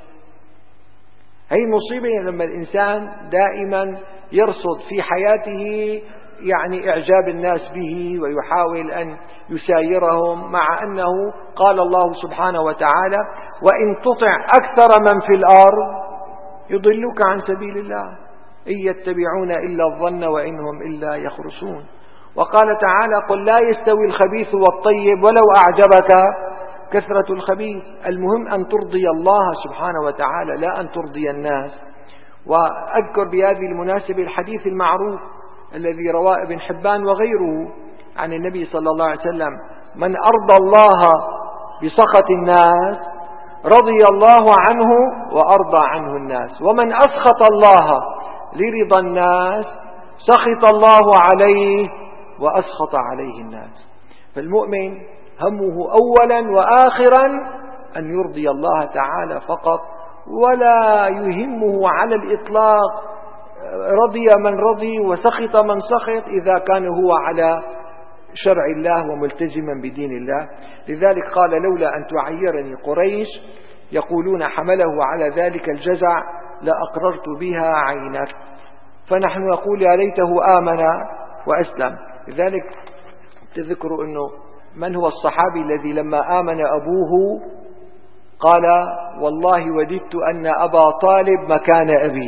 [SPEAKER 1] هي مصيبة لما الإنسان دائما يرصد في حياته يعني إعجاب الناس به ويحاول أن يسايرهم، مع أنه قال الله سبحانه وتعالى: وإن تطع أكثر من في الأرض يضلوك عن سبيل الله إن يتبعون إلا الظن وإنهم إلا يخرصون. وقال تعالى: قل لا يستوي الخبيث والطيب ولو أعجبك كثرة الخبيث. المهم أن ترضي الله سبحانه وتعالى لا أن ترضي الناس. وأذكر بهذه المناسبة الحديث المعروف الذي رواه ابن حبان وغيره عن النبي صلى الله عليه وسلم: من أرضى الله بسخط الناس رضي الله عنه وأرضى عنه الناس، ومن أسخط الله لرضا الناس سخط الله عليه وأسخط عليه الناس. فالمؤمن همه أولا وآخرا أن يرضي الله تعالى فقط، ولا يهمه على الإطلاق رضي من رضي وسخط من سخط إذا كان هو على شرع الله وملتزما بدين الله. لذلك قال: لولا أن تعيرني قريش يقولون حمله على ذلك الجزع لأقررت بها عينك. فنحن نقول: يا ليته آمن وأسلم. لذلك تذكروا أنه من هو الصحابي الذي لما آمن أبوه قال: والله وددت أن أبا طالب مكان أبي؟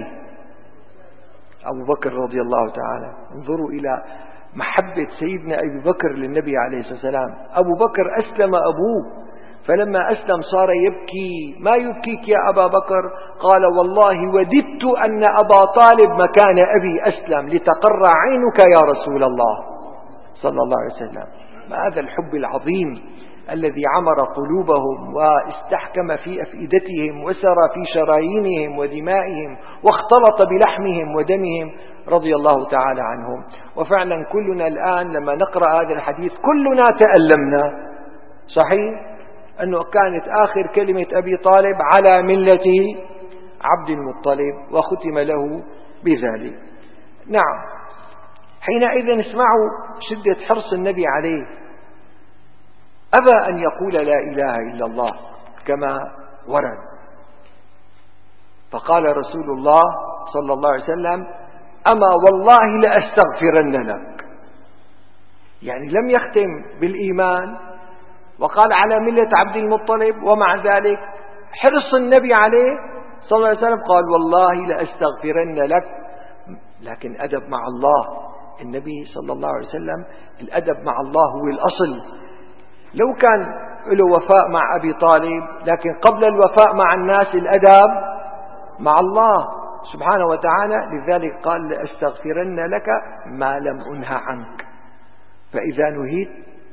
[SPEAKER 1] أبو بكر رضي الله تعالى. انظروا إلى محبة سيدنا أبي بكر للنبي عليه الصلاة والسلام. أبو بكر أسلم أبوه، فلما أسلم صار يبكي: ما يبكيك يا أبا بكر؟ قال: والله وددت أن أبا طالب مكان أبي أسلم لتقر عينك يا رسول الله صلى الله عليه وسلم. ما هذا الحب العظيم الذي عمر قلوبهم واستحكم في أفئدتهم وسرى في شرايينهم ودمائهم واختلط بلحمهم ودمهم رضي الله تعالى عنهم. وفعلا كلنا الآن لما نقرأ هذا الحديث كلنا تألمنا. صحيح أنه كانت آخر كلمة أبي طالب على ملة عبد المطلب وختم له بذلك. نعم، حينئذ اسمعوا شدة حرص النبي عليه، أبى أن يقول لا إله إلا الله كما ورد، فقال رسول الله صلى الله عليه وسلم: أما والله لأستغفرن لك. يعني لم يختم بالإيمان وقال على ملة عبد المطلب، ومع ذلك حرص النبي عليه صلى الله عليه وسلم قال: والله لأستغفرن لك. لكن أدب مع الله. النبي صلى الله عليه وسلم الأدب مع الله هو الأصل. لو كان له وفاء مع أبي طالب، لكن قبل الوفاء مع الناس الأدب مع الله سبحانه وتعالى. لذلك قال: لأستغفرن لك ما لم أنه عنك، فإذا نهيت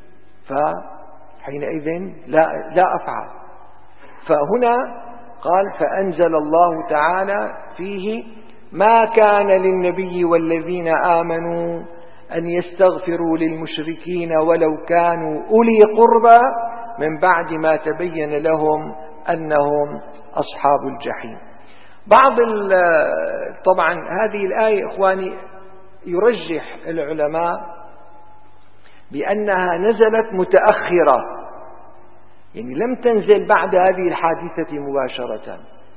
[SPEAKER 1] فحينئذ لا أفعل. فهنا قال: فأنزل الله تعالى فيه: ما كان للنبي والذين آمنوا أن يستغفروا للمشركين ولو كانوا أولي قربى من بعد ما تبين لهم أنهم أصحاب الجحيم. طبعا هذه الآية إخواني يرجح العلماء بأنها نزلت متأخرة، يعني لم تنزل بعد هذه الحادثة مباشرة،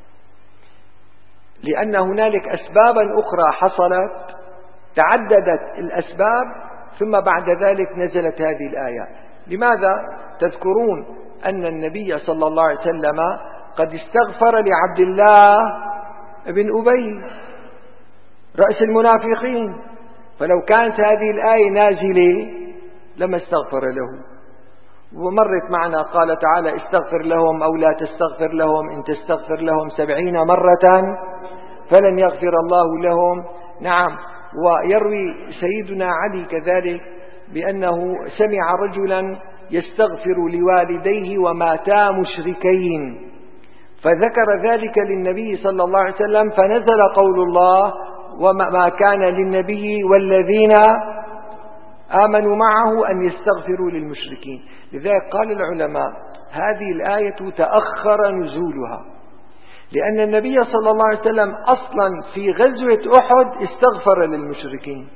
[SPEAKER 1] لأن هنالك أسبابا أخرى حصلت، تعددت الأسباب، ثم بعد ذلك نزلت هذه الآية. لماذا؟ تذكرون أن النبي صلى الله عليه وسلم قد استغفر لعبد الله بن أبي رأس المنافقين، فلو كانت هذه الآية نازلة لما استغفر له. ومرت معنا قال تعالى: استغفر لهم أو لا تستغفر لهم، إن تستغفر لهم 70 مرة فلن يغفر الله لهم. نعم. ويروي سيدنا علي كذلك بأنه سمع رجلا يستغفر لوالديه وماتا مشركين، فذكر ذلك للنبي صلى الله عليه وسلم، فنزل قول الله: وما كان للنبي والذين آمنوا معه أن يستغفروا للمشركين. لذلك قال العلماء: هذه الآية تأخر نزولها، لأن النبي صلى الله عليه وسلم أصلا في غزوة أحد استغفر للمشركين،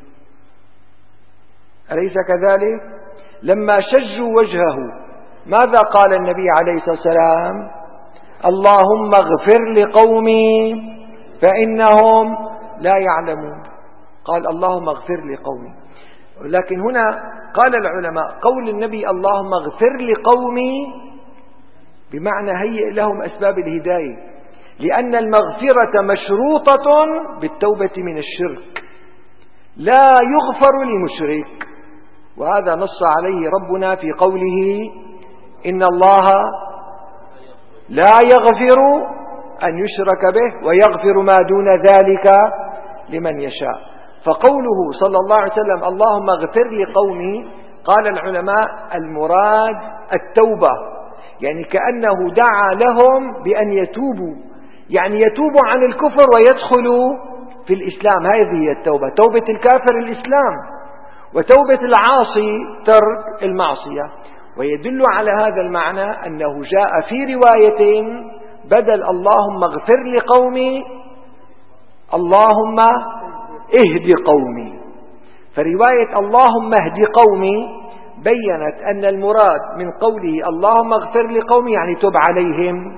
[SPEAKER 1] أليس كذلك؟ لما شجوا وجهه ماذا قال النبي عليه الصلاة والسلام؟ اللهم اغفر لقومي فإنهم لا يعلمون. قال: اللهم اغفر لقومي. لكن هنا قال العلماء: قول النبي اللهم اغفر لقومي بمعنى هيئ لهم أسباب الهداية، لأن المغفرة مشروطة بالتوبة من الشرك، لا يغفر لمشرك، وهذا نص عليه ربنا في قوله: إن الله لا يغفر أن يشرك به ويغفر ما دون ذلك لمن يشاء. فقوله صلى الله عليه وسلم اللهم اغفر لقومي، قال العلماء المراد التوبة، يعني كأنه دعا لهم بأن يتوبوا، يعني يتوبوا عن الكفر ويدخلوا في الإسلام. هذه هي التوبة، توبة الكافر الإسلام، وتوبة العاصي ترك المعصية. ويدل على هذا المعنى أنه جاء في رواية بدل اللهم اغفر لقومي اللهم اهد قومي، فرواية اللهم اهد قومي بيّنت أن المراد من قوله اللهم اغفر لقومي يعني تب عليهم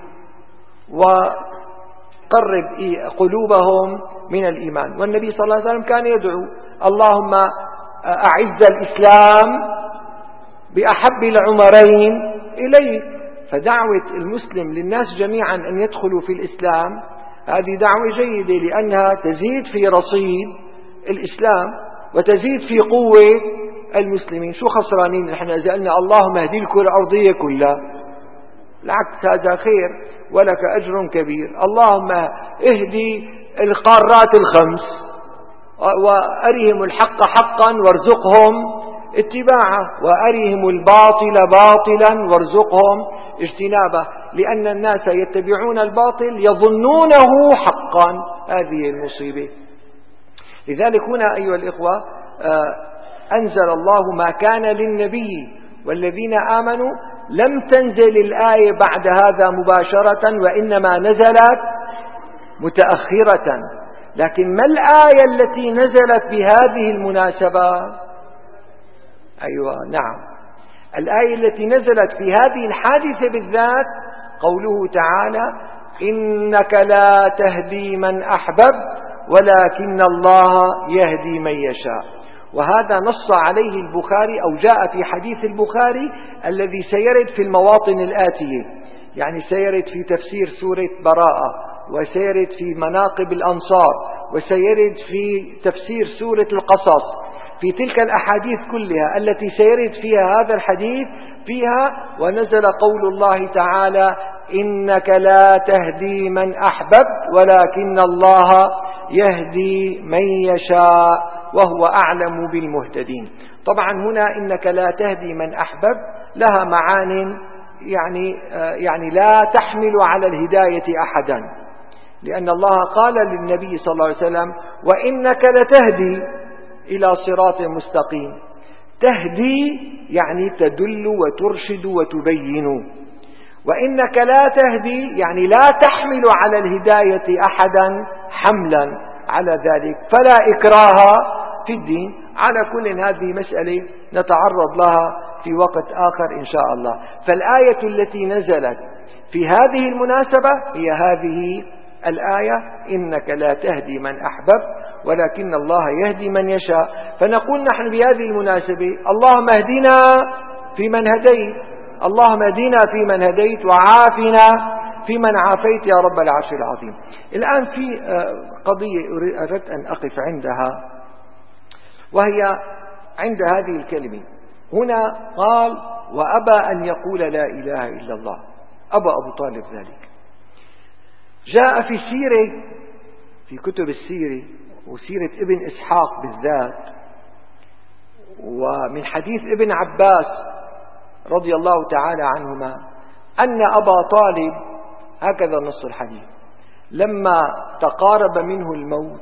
[SPEAKER 1] وقرب قلوبهم من الإيمان. والنبي صلى الله عليه وسلم كان يدعو اللهم أعز الإسلام بأحب العمرين إليك. فدعوة المسلم للناس جميعا أن يدخلوا في الإسلام هذه دعوة جيدة، لأنها تزيد في رصيد الإسلام وتزيد في قوة المسلمين. شو خسرانين نحن إذا قلنا اللهم اهدي الكرة الأرضية كلها؟ العكس، هذا خير ولك أجر كبير. اللهم اهدي القارات الخمس وأرهم الحق حقا وارزقهم اتباعه، وأرهم الباطل باطلا وارزقهم اجتنابه، لأن الناس يتبعون الباطل يظنونه حقا. هذه المصيبة. لذلك هنا أيها الإخوة أنزل الله ما كان للنبي والذين آمنوا، لم تنزل الآية بعد هذا مباشرة، وإنما نزلت متأخرة. لكن ما الآية التي نزلت بهذه المناسبة؟ أيوة نعم، الآية التي نزلت في هذه الحادثة بالذات قوله تعالى: إنك لا تهدي من أحببت ولكن الله يهدي من يشاء. وهذا نص عليه البخاري أو جاء في حديث البخاري الذي سيرد في المواطن الآتية، يعني سيرد في تفسير سورة براءة، وسيرد في مناقب الأنصار، وسيرد في تفسير سورة القصص. في تلك الأحاديث كلها التي سيرد فيها هذا الحديث فيها: ونزل قول الله تعالى: إنك لا تهدي من أحببت ولكن الله يهدي من يشاء وهو أعلم بالمهتدين. طبعا هنا إنك لا تهدي من أحببت لها معان، يعني لا تحمل على الهداية أحدا، لأن الله قال للنبي صلى الله عليه وسلم: وإنك لتهدي إلى صراط مستقيم. تهدي يعني تدل وترشد وتبين، وإنك لا تهدي يعني لا تحمل على الهداية أحدا حملا على ذلك، فلا إكراه في الدين. على كل هذه مسألة نتعرض لها في وقت آخر إن شاء الله. فالآية التي نزلت في هذه المناسبة هي هذه الآية: إنك لا تهدي من أحببت ولكن الله يهدي من يشاء. فنقول نحن بهذه المناسبة: اللهم اهدنا فيمن هديت، اللهم اهدنا فيمن هديت، وعافنا فيمن عافيت يا رب العرش العظيم. الآن في قضية أردت أن أقف عندها، وهي عند هذه الكلمة. هنا قال: وأبى أن يقول لا إله إلا الله. أبى أبو طالب ذلك. جاء في السيرة، في كتب السيرة وسيرة ابن إسحاق بالذات، ومن حديث ابن عباس رضي الله تعالى عنهما، أن أبا طالب، هكذا نص الحديث، لما تقارب منه الموت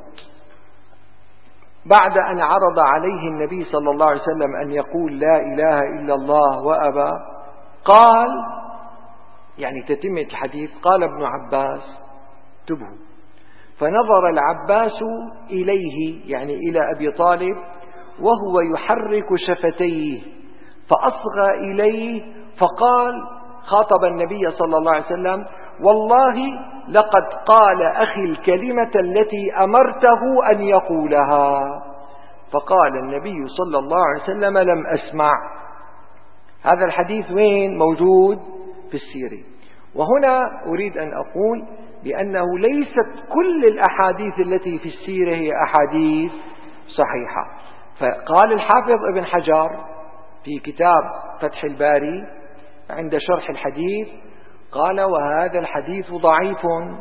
[SPEAKER 1] بعد أن عرض عليه النبي صلى الله عليه وسلم أن يقول لا إله إلا الله وأبى، قال، يعني تتمة الحديث، قال ابن عباس: انتبهوا. فنظر العباس إليه، يعني إلى أبي طالب، وهو يحرك شفتيه، فأصغى إليه فقال، خاطب النبي صلى الله عليه وسلم: والله لقد قال أخي الكلمة التي أمرته أن يقولها. فقال النبي صلى الله عليه وسلم: لم أسمع. هذا الحديث وين موجود؟ في السيرة. وهنا أريد أن أقول بأنه ليست كل الأحاديث التي في السيرة هي أحاديث صحيحة. فقال الحافظ ابن حجر في كتاب فتح الباري عند شرح الحديث، قال: وهذا الحديث ضعيف،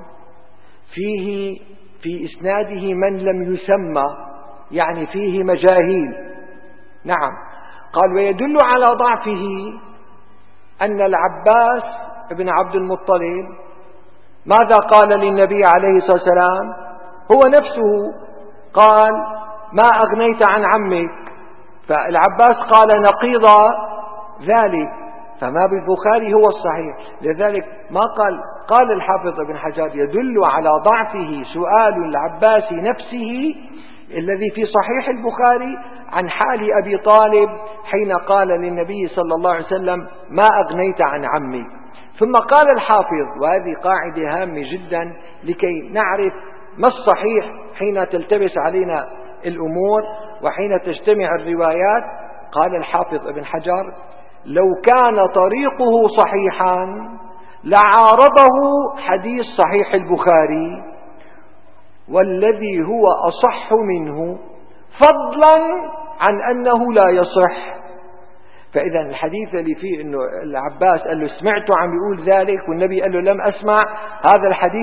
[SPEAKER 1] فيه في إسناده من لم يسمى، يعني فيه مجاهيل. نعم. قال: ويدل على ضعفه أن العباس بن عبد المطلب ماذا قال للنبي عليه الصلاة والسلام؟ هو نفسه قال: ما أغنيت عن عمك. فالعباس قال نقيض ذلك، فما بالبخاري هو الصحيح. لذلك ما قال الحافظ ابن حجر: يدل على ضعفه سؤال العباس نفسه الذي في صحيح البخاري عن حال أبي طالب حين قال للنبي صلى الله عليه وسلم: ما أغنيت عن عمك. ثم قال الحافظ، وهذه قاعدة هامة جدا لكي نعرف ما الصحيح حين تلتبس علينا الأمور وحين تجتمع الروايات، قال الحافظ ابن حجر: لو كان طريقه صحيحا لعارضه حديث صحيح البخاري والذي هو أصح منه، فضلا عن أنه لا يصح. فإذا الحديث اللي فيه أنه العباس قال له سمعت عم يقول ذلك والنبي قال له لم أسمع، هذا الحديث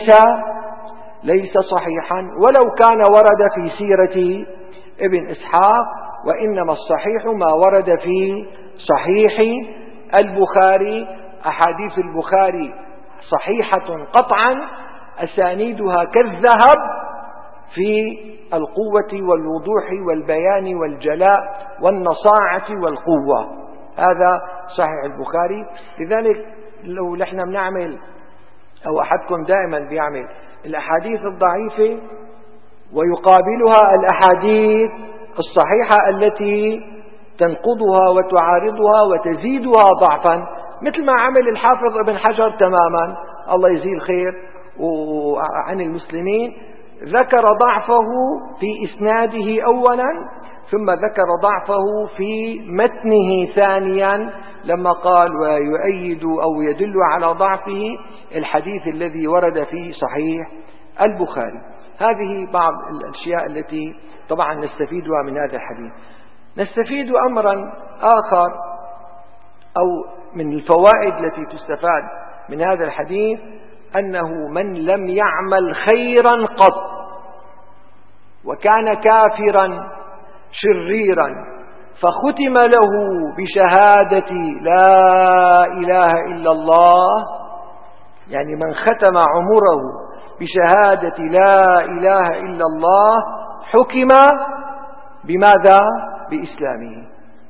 [SPEAKER 1] ليس صحيحا ولو كان ورد في سيرة ابن إسحاق، وإنما الصحيح ما ورد في صحيح البخاري. أحاديث البخاري صحيحة قطعا، أسانيدها كالذهب في القوة والوضوح والبيان والجلاء والنصاعة والقوة. هذا صحيح البخاري. لذلك لو نحن بنعمل أو أحدكم دائما بيعمل الأحاديث الضعيفة ويقابلها الأحاديث الصحيحة التي تنقضها وتعارضها وتزيدها ضعفا، مثل ما عمل الحافظ ابن حجر تماما الله يجزيه الخير عن المسلمين. ذكر ضعفه في إسناده أولا، ثم ذكر ضعفه في متنه ثانيا لما قال ويؤيد أو يدل على ضعفه الحديث الذي ورد في صحيح البخاري. هذه بعض الأشياء التي طبعا نستفيدها من هذا الحديث. نستفيد أمرا آخر أو من الفوائد التي تستفاد من هذا الحديث أنه من لم يعمل خيرا قط وكان كافرا شريرا فختم له بشهادة لا إله إلا الله، يعني من ختم عمره بشهادة لا إله إلا الله حكم بماذا؟ بإسلامه،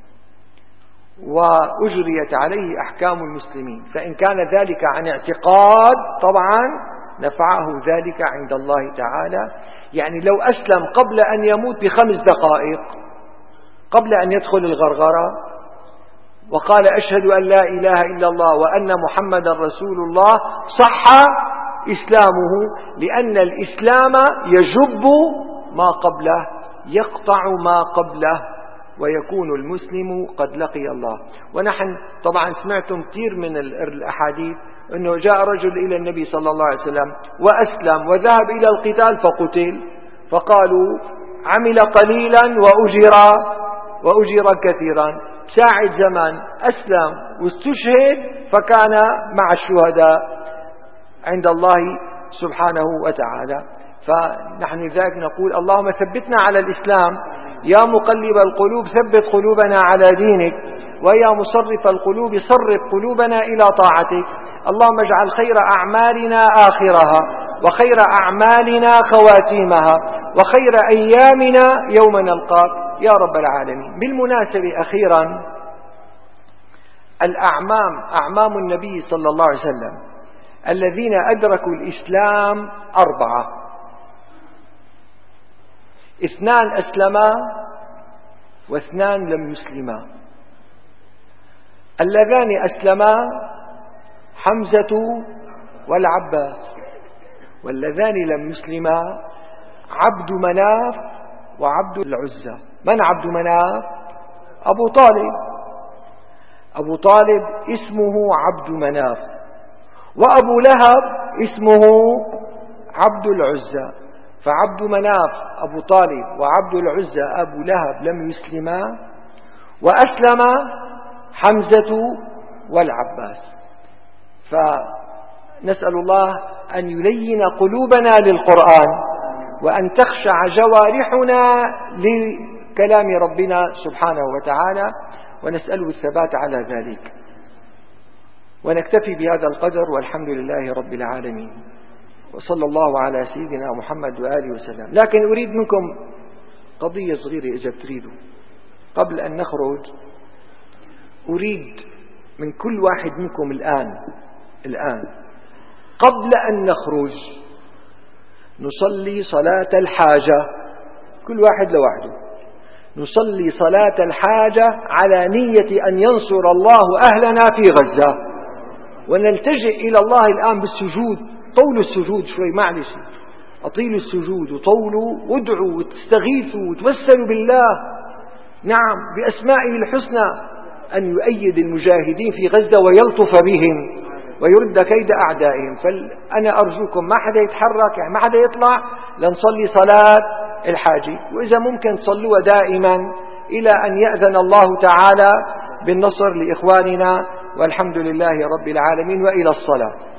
[SPEAKER 1] وأجريت عليه أحكام المسلمين. فإن كان ذلك عن اعتقاد طبعا نفعه ذلك عند الله تعالى. يعني لو أسلم قبل أن يموت ب5 دقائق قبل أن يدخل الغرغرة وقال أشهد أن لا إله إلا الله وأن محمد رسول الله، صح إسلامه، لأن الإسلام يجب ما قبله، يقطع ما قبله، ويكون المسلم قد لقي الله. ونحن طبعا سمعتم كثير من الأحاديث أنه جاء رجل إلى النبي صلى الله عليه وسلم وأسلم وذهب إلى القتال فقتل، فقالوا عمل قليلا وأجر كثيرا. ساعة زمان أسلم واستشهد فكان مع الشهداء عند الله سبحانه وتعالى. فنحن لذلك نقول اللهم ثبتنا على الإسلام، يا مقلب القلوب ثبت قلوبنا على دينك، ويا مصرف القلوب صرف قلوبنا إلى طاعتك. اللهم اجعل خير أعمالنا آخرها، وخير أعمالنا خواتيمها، وخير أيامنا يوم نلقاك يا رب العالمين. بالمناسبة أخيرا، أعمام النبي صلى الله عليه وسلم الذين أدركوا الإسلام 4: 2 أسلما و2 لم يسلما. اللذان أسلما حمزة والعباس، واللذان لم يسلما عبد مناف وعبد العزى. من عبد مناف؟ أبو طالب. أبو طالب اسمه عبد مناف، وأبو لهب اسمه عبد العزى. فعبد مناف أبو طالب وعبد العزى أبو لهب لم يسلما، وأسلم حمزة والعباس. فنسأل الله أن يلين قلوبنا للقرآن، وأن تخشع جوارحنا لكلام ربنا سبحانه وتعالى، ونسأله الثبات على ذلك. ونكتفي بهذا القدر، والحمد لله رب العالمين، وصلى الله على سيدنا محمد وآله وسلم. لكن أريد منكم قضية صغيرة إذا بتريدوا قبل أن نخرج. أريد من كل واحد منكم الآن قبل أن نخرج نصلي صلاة الحاجة، كل واحد لوحده، نصلي صلاة الحاجة على نية أن ينصر الله أهلنا في غزة، ونلتجئ إلى الله الآن بالسجود. طولوا السجود شوي، معلش، أطيلوا السجود وطولوا، وادعوا وتستغيثوا وتوسلوا بالله، نعم، بأسمائه الحسنى، أن يؤيد المجاهدين في غزة ويلطف بهم ويرد كيد أعدائهم. فأنا أرجوكم ما حدا يتحرك، يعني ما حدا يطلع لنصلي صلاة الحاجة، وإذا ممكن تصلوا دائما إلى أن يأذن الله تعالى بالنصر لإخواننا، والحمد لله رب العالمين، وإلى الصلاة.